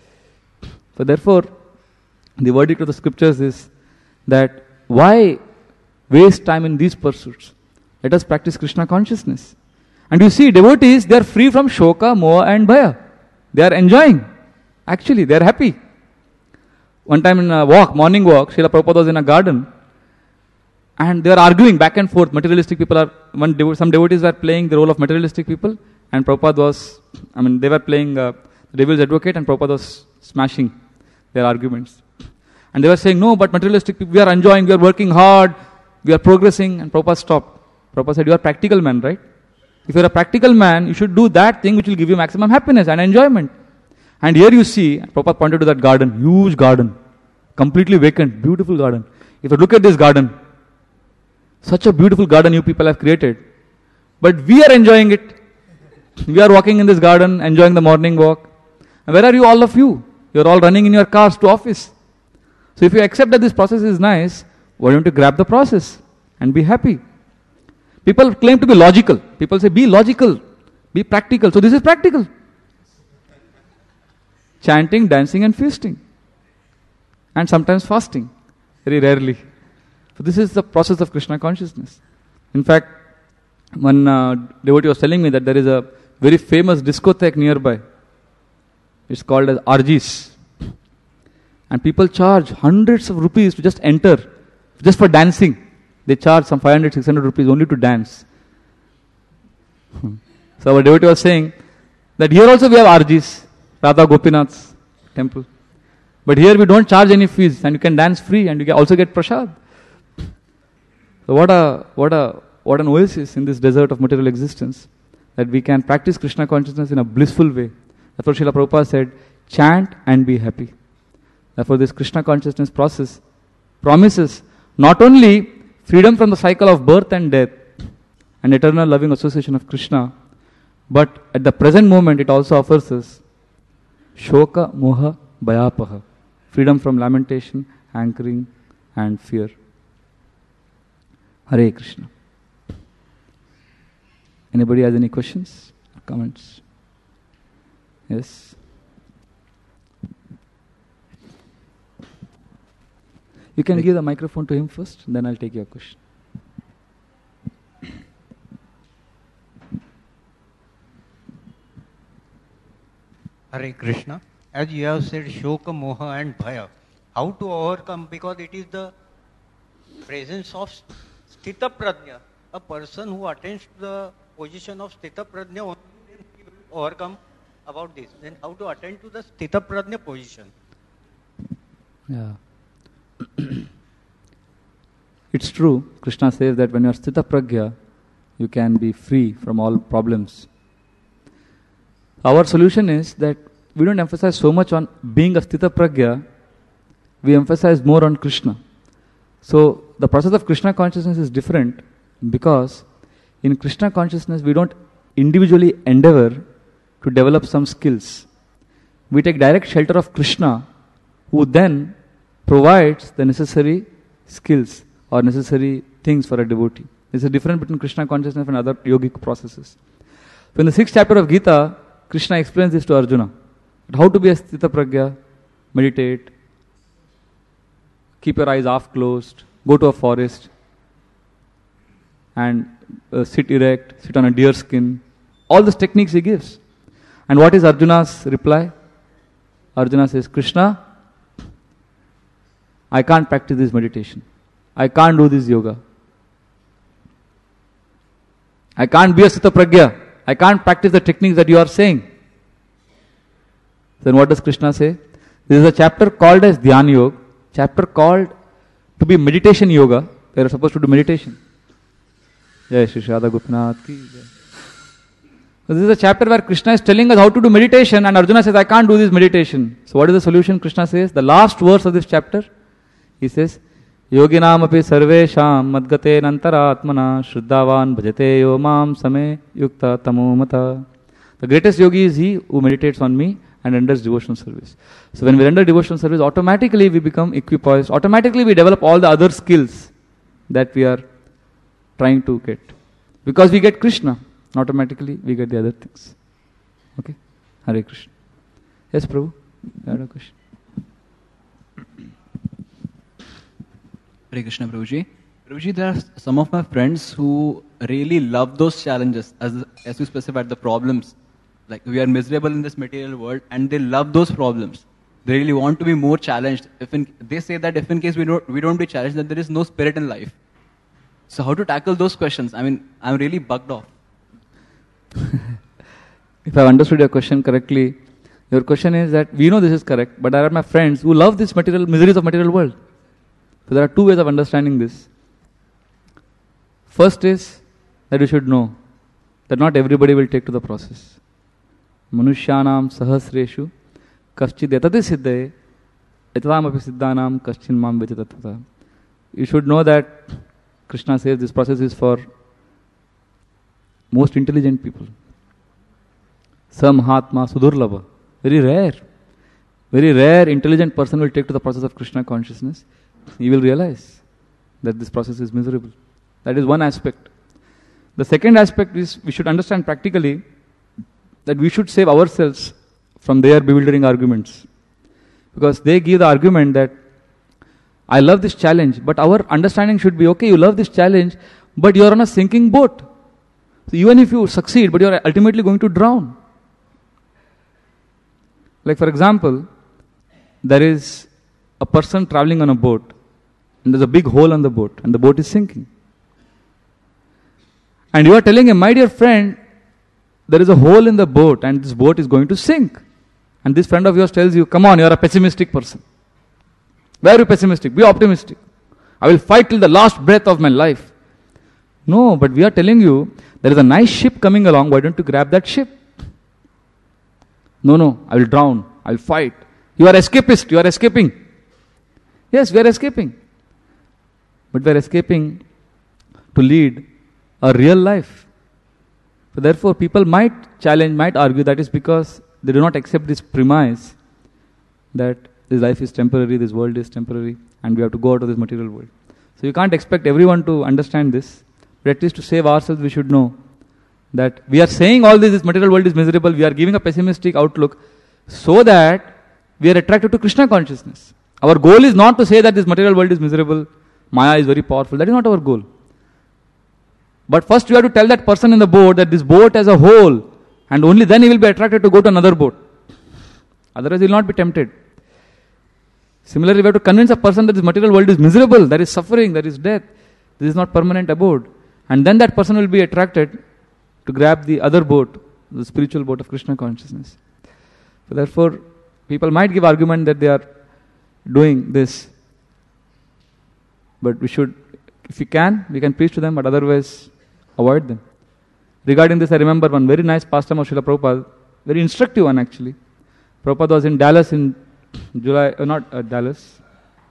[SPEAKER 1] So therefore, the verdict of the scriptures is that why waste time in these pursuits? Let us practice Krishna consciousness. And you see, devotees, they are free from shoka, moha and bhaya. They are enjoying. Actually, they are happy. One time in a walk, morning walk, Srila Prabhupada was in a garden, and they are arguing back and forth. Materialistic people are, one devo- some devotees were playing the role of materialistic people, and Prabhupada was, I mean, they were playing uh, the devil's advocate, and Prabhupada was smashing their arguments. And they were saying, no, but materialistic people, we are enjoying, we are working hard, we are progressing, and Prabhupada stopped. Prabhupada said, you are a practical man, right? If you are a practical man, you should do that thing which will give you maximum happiness and enjoyment. And here you see, Prabhupada pointed to that garden, huge garden, completely vacant, beautiful garden. If you look at this garden, such a beautiful garden you people have created, but we are enjoying it. We are walking in this garden, enjoying the morning walk. And where are you, all of you? You are all running in your cars to office. So if you accept that this process is nice, why don't you grab the process and be happy? People claim to be logical. People say, be logical, be practical. So this is practical. Chanting, dancing and feasting. And sometimes fasting. Very rarely. So this is the process of Krishna consciousness. In fact, one uh, devotee was telling me that there is a very famous discotheque nearby. It's called as R G's. And people charge hundreds of rupees to just enter, just for dancing. They charge some five hundred, six hundred rupees only to dance. So our devotee was saying that here also we have R G's, Radha Gopinath's temple. But here we don't charge any fees and you can dance free and you can also get prasad. So what a, what a, what an oasis in this desert of material existence, that we can practice Krishna consciousness in a blissful way. Therefore Srila Prabhupada said, chant and be happy. Therefore this Krishna consciousness process promises not only freedom from the cycle of birth and death and eternal loving association of Krishna, but at the present moment it also offers us shoka, moha, bhayapaha, freedom from lamentation, hankering and fear. Hare Krishna. Anybody has any questions or comments? Yes? You can give the microphone to him first, then I'll take your question.
[SPEAKER 2] Hare Krishna. As you have said, Shoka, Moha and Bhaya, how to overcome? Because it is the presence of Sthita Prajna. A person who attains to the position of Sthita Prajna only will overcome about this. Then how to attain to the Sthita Prajna position?
[SPEAKER 1] Yeah. It's true. Krishna says that when you are Sthita Prajna, you can be free from all problems. Our solution is that we don't emphasize so much on being a Sthita Prajna, we emphasize more on Krishna. So the process of Krishna consciousness is different because in Krishna consciousness we don't individually endeavor to develop some skills. We take direct shelter of Krishna, who then provides the necessary skills or necessary things for a devotee. There's a difference between Krishna consciousness and other yogic processes. So in the sixth chapter of Gita, Krishna explains this to Arjuna. How to be a sthita pragya, meditate, keep your eyes half closed, go to a forest and uh, sit erect, sit on a deer skin. All these techniques he gives. And what is Arjuna's reply? Arjuna says, Krishna, I can't practice this meditation. I can't do this yoga. I can't be a sthita pragya. I can't practice the techniques that you are saying. Then what does Krishna say? This is a chapter called as Dhyana Yoga, chapter called to be meditation yoga. They are supposed to do meditation. Jai Shri Shada Gopinath ki jai. So this is a chapter where Krishna is telling us how to do meditation, and Arjuna says, I can't do this meditation. So what is the solution? Krishna says, the last verse of this chapter, he says, Yoginam api sarvesham madgate nantaratmana shraddhavan bhajate yo mam same yukta tamo mata. The greatest yogi is he who meditates on me and renders devotional service. So when we render devotional service, automatically we become equipoised. Automatically we develop all the other skills that we are trying to get. Because we get Krishna, automatically we get the other things. Okay? Hare Krishna. Yes, Prabhu? You had a question?
[SPEAKER 3] Hare Krishna, Prabhuji. Prabhuji, there are some of my friends who really love those challenges, as as you specified, the problems. Like, we are miserable in this material world, and they love those problems. They really want to be more challenged. If in, they say that if in case we don't we don't be challenged, then there is no spirit in life. So how to tackle those questions? I mean, I'm really bugged off.
[SPEAKER 1] If I've understood your question correctly, your question is that we know this is correct, but there are my friends who love this material miseries of material world. So there are two ways of understanding this. First is that you should know that not everybody will take to the process. Manushyanam sahasreshu kaschid yatati siddhaye yatadam api siddhanam kaschin mam vijatattva. You should know that Krishna says this process is for most intelligent people. Samhatma sudurlabha. Very rare. Very rare intelligent person will take to the process of Krishna consciousness. He will realize that this process is miserable. That is one aspect. The second aspect is we should understand practically that we should save ourselves from their bewildering arguments. Because they give the argument that I love this challenge, but our understanding should be, okay, you love this challenge, but you are on a sinking boat. So even if you succeed, but you are ultimately going to drown. Like for example, there is a person traveling on a boat, and there's a big hole on the boat, and the boat is sinking. And you are telling him, my dear friend, there is a hole in the boat, and this boat is going to sink. And this friend of yours tells you, come on, you are a pessimistic person. Why are you pessimistic? Be optimistic. I will fight till the last breath of my life. No, but we are telling you, there is a nice ship coming along, why don't you grab that ship? No, no, I will drown, I will fight. You are escapist, you are escaping. Yes, we are escaping. But we are escaping to lead a real life. So therefore, people might challenge, might argue that is because they do not accept this premise that this life is temporary, this world is temporary, and we have to go out of this material world. So you can't expect everyone to understand this, but at least to save ourselves, we should know that we are saying all this, this material world is miserable, we are giving a pessimistic outlook so that we are attracted to Krishna consciousness. Our goal is not to say that this material world is miserable, Maya is very powerful. That is not our goal. But first you have to tell that person in the boat that this boat as a whole, and only then he will be attracted to go to another boat. Otherwise he will not be tempted. Similarly, we have to convince a person that this material world is miserable, there is suffering, there is death, this is not permanent abode. And then that person will be attracted to grab the other boat, the spiritual boat of Krishna consciousness. So therefore, people might give argument that they are doing this. But we should, if we can, we can preach to them, but otherwise avoid them. Regarding this, I remember one very nice pastime of Srila Prabhupada, very instructive one actually. Prabhupada was in Dallas in July, uh, not uh, Dallas,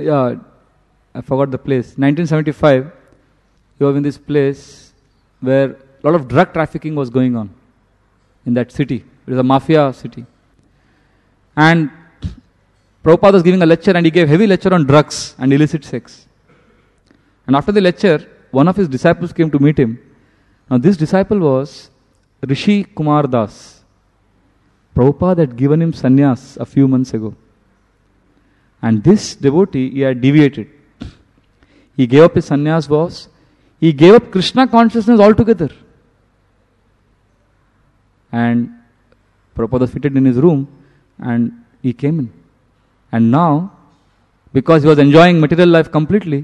[SPEAKER 1] yeah, I forgot the place. nineteen seventy-five, you were in this place where a lot of drug trafficking was going on in that city. It was a mafia city. And Prabhupada was giving a lecture, and he gave heavy lecture on drugs and illicit sex. And after the lecture, one of his disciples came to meet him. Now this disciple was Rishi Kumar Das. Prabhupada had given him sannyas a few months ago. And this devotee, he had deviated. He gave up his sannyas vows. He gave up Krishna consciousness altogether. And Prabhupada was fitted in his room, and he came in. And now, because he was enjoying material life completely,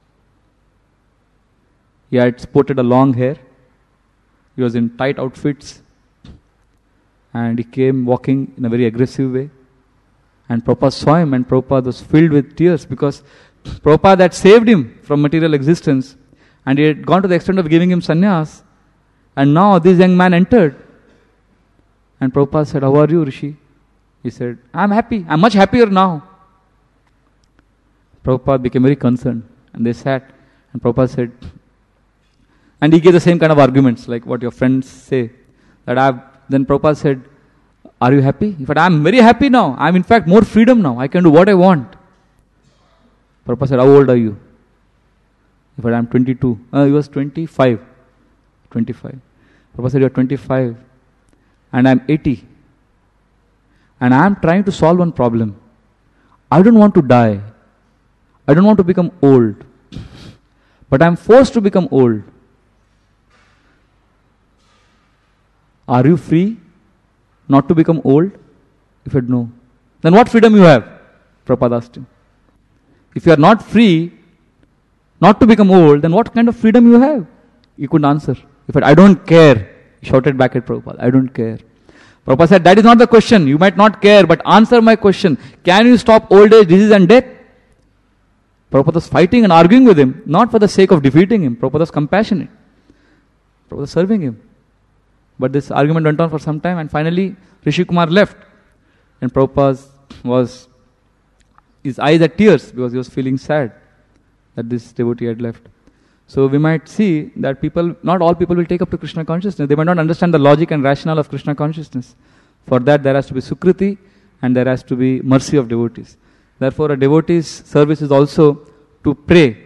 [SPEAKER 1] he had sported a long hair. He was in tight outfits. And he came walking in a very aggressive way. And Prabhupada saw him, and Prabhupada was filled with tears because Prabhupada had saved him from material existence, and he had gone to the extent of giving him sannyas. And now this young man entered. And Prabhupada said, "How are you, Rishi?" He said, "I'm happy. I'm much happier now." Prabhupada became very concerned. And they sat. And Prabhupada said, and he gave the same kind of arguments like what your friends say. That I've, then Prabhupada said, "Are you happy?" He said, "I'm very happy now. I'm in fact more freedom now. I can do what I want." Prabhupada said, "How old are you?" He said, "I'm twenty-two. Uh, he was twenty-five. twenty-five. Prabhupada said, "You're twenty-five. And I'm eighty. And I'm trying to solve one problem. I don't want to die. I don't want to become old. But I'm forced to become old. Are you free not to become old?" He said, "No." "Then what freedom you have?" Prabhupada asked him. "If you are not free not to become old, then what kind of freedom you have?" He couldn't answer. He said, "I don't care." He shouted back at Prabhupada, "I don't care." Prabhupada said, "That is not the question. You might not care, but answer my question. Can you stop old age, disease and death?" Prabhupada was fighting and arguing with him, not for the sake of defeating him. Prabhupada was compassionate. Prabhupada was serving him. But this argument went on for some time, and finally Rishi Kumar left. And Prabhupada was, his eyes had tears because he was feeling sad that this devotee had left. So we might see that people, not all people will take up to Krishna consciousness. They might not understand the logic and rationale of Krishna consciousness. For that there has to be sukriti and there has to be mercy of devotees. Therefore a devotee's service is also to pray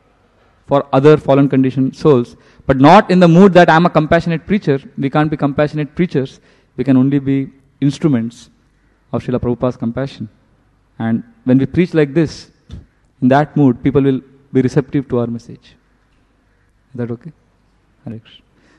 [SPEAKER 1] for other fallen conditioned souls, but not in the mood that I am a compassionate preacher. We can't be compassionate preachers. We can only be instruments of Srila Prabhupada's compassion. And when we preach like this, in that mood, people will be receptive to our message. Is that okay? Hare Krishna.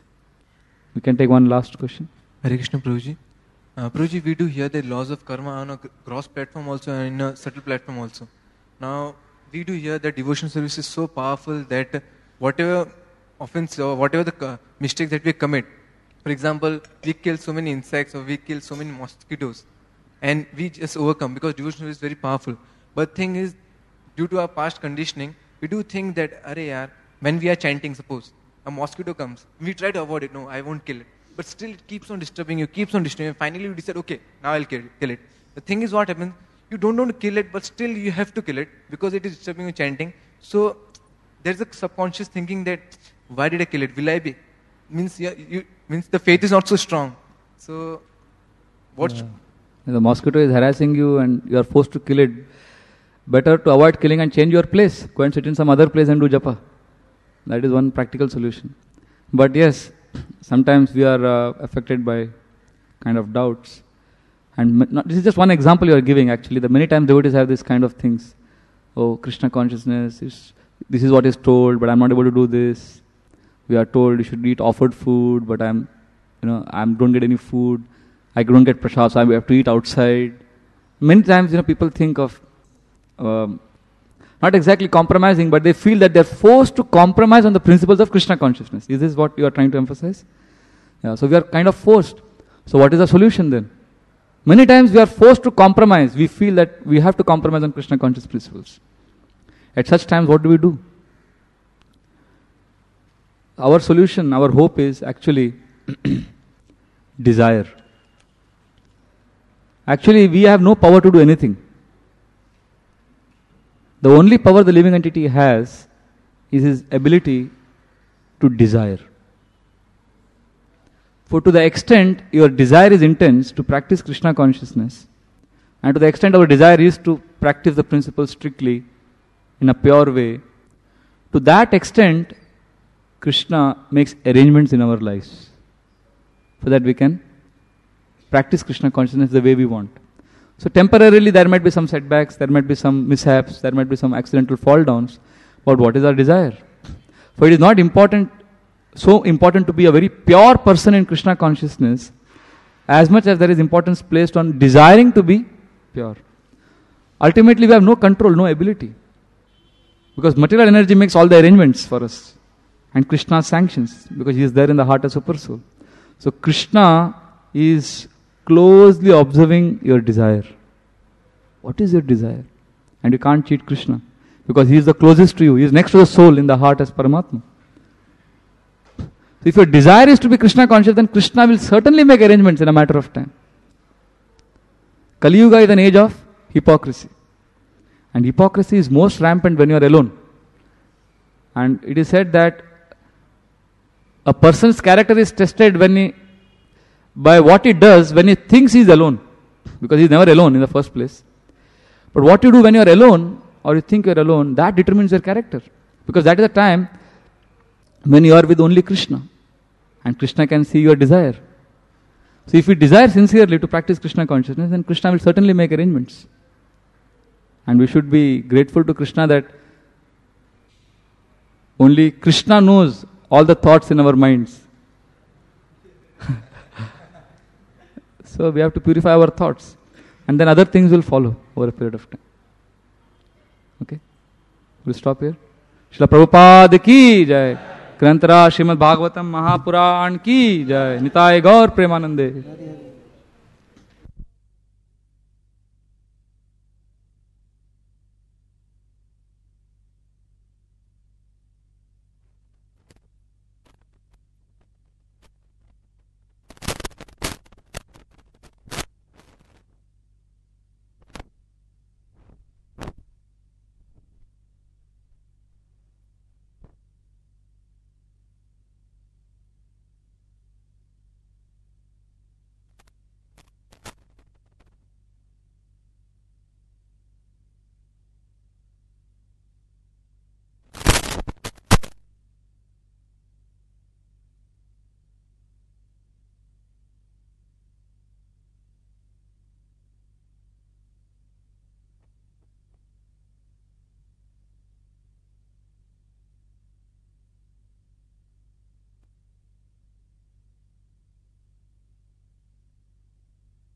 [SPEAKER 1] We can take one last question.
[SPEAKER 4] Hare Krishna, Prabhuji. Uh, Prabhuji, we do hear the laws of karma on a gross platform also and in a subtle platform also. Now, we do hear that devotion service is so powerful that whatever offense or whatever the uh, mistake that we commit, for example, we kill so many insects or we kill so many mosquitoes, and we just overcome because devotion service is very powerful. But thing is, due to our past conditioning, we do think that, arey yaar, when we are chanting, suppose, a mosquito comes, we try to avoid it, no, I won't kill it. But still it keeps on disturbing you, keeps on disturbing you. Finally you decide, okay, now I'll kill it. Kill it. The thing is what happens, you don't want to kill it, but still you have to kill it because it is disturbing you chanting. So there's a subconscious thinking that, why did I kill it? Will I be? Means, yeah, you, means the faith is not so strong. So what?
[SPEAKER 1] Yeah. The mosquito is harassing you and you are forced to kill it. Better to avoid killing and change your place. Go and sit in some other place and do japa. That is one practical solution. But yes, sometimes we are uh, affected by kind of doubts. And not, this is just one example you are giving actually. The many times devotees have this kind of things. Oh, Krishna consciousness, is, this is what is told, but I am not able to do this. We are told you should eat offered food, but I am, you know, I don't get any food. I don't get prasad, so I have to eat outside. Many times, you know, people think of um, not exactly compromising, but they feel that they are forced to compromise on the principles of Krishna consciousness. Is this what you are trying to emphasize? Yeah, so we are kind of forced. So what is the solution then? Many times we are forced to compromise. We feel that we have to compromise on Krishna conscious principles. At such times, what do we do? Our solution, our hope is actually desire. Actually, we have no power to do anything. The only power the living entity has is his ability to desire. For to the extent your desire is intense to practice Krishna consciousness, and to the extent our desire is to practice the principles strictly in a pure way, to that extent Krishna makes arrangements in our lives so that we can practice Krishna consciousness the way we want. So temporarily there might be some setbacks, there might be some mishaps, there might be some accidental fall downs, but what is our desire? For it is not important, so important to be a very pure person in Krishna consciousness as much as there is importance placed on desiring to be pure. Ultimately we have no control, no ability, because material energy makes all the arrangements for us and Krishna sanctions because he is there in the heart as super soul. So Krishna is closely observing your desire. What is your desire? And you can't cheat Krishna because he is the closest to you. He is next to the soul in the heart as Paramatma. So if your desire is to be Krishna conscious, then Krishna will certainly make arrangements in a matter of time. Kali Yuga is an age of hypocrisy. And hypocrisy is most rampant when you are alone. And it is said that a person's character is tested when he, by what he does when he thinks he is alone. Because he is never alone in the first place. But what you do when you are alone, or you think you are alone, that determines your character. Because that is the time when you are with only Krishna. And Krishna can see your desire. So if we desire sincerely to practice Krishna consciousness, then Krishna will certainly make arrangements. And we should be grateful to Krishna that only Krishna knows all the thoughts in our minds. So we have to purify our thoughts. And then other things will follow over a period of time. Okay? We'll stop here. Srila Prabhupada ki jai. Grantara Srimad Bhagavatam Mahapuran ki jai. Nitai Gaur Premanande.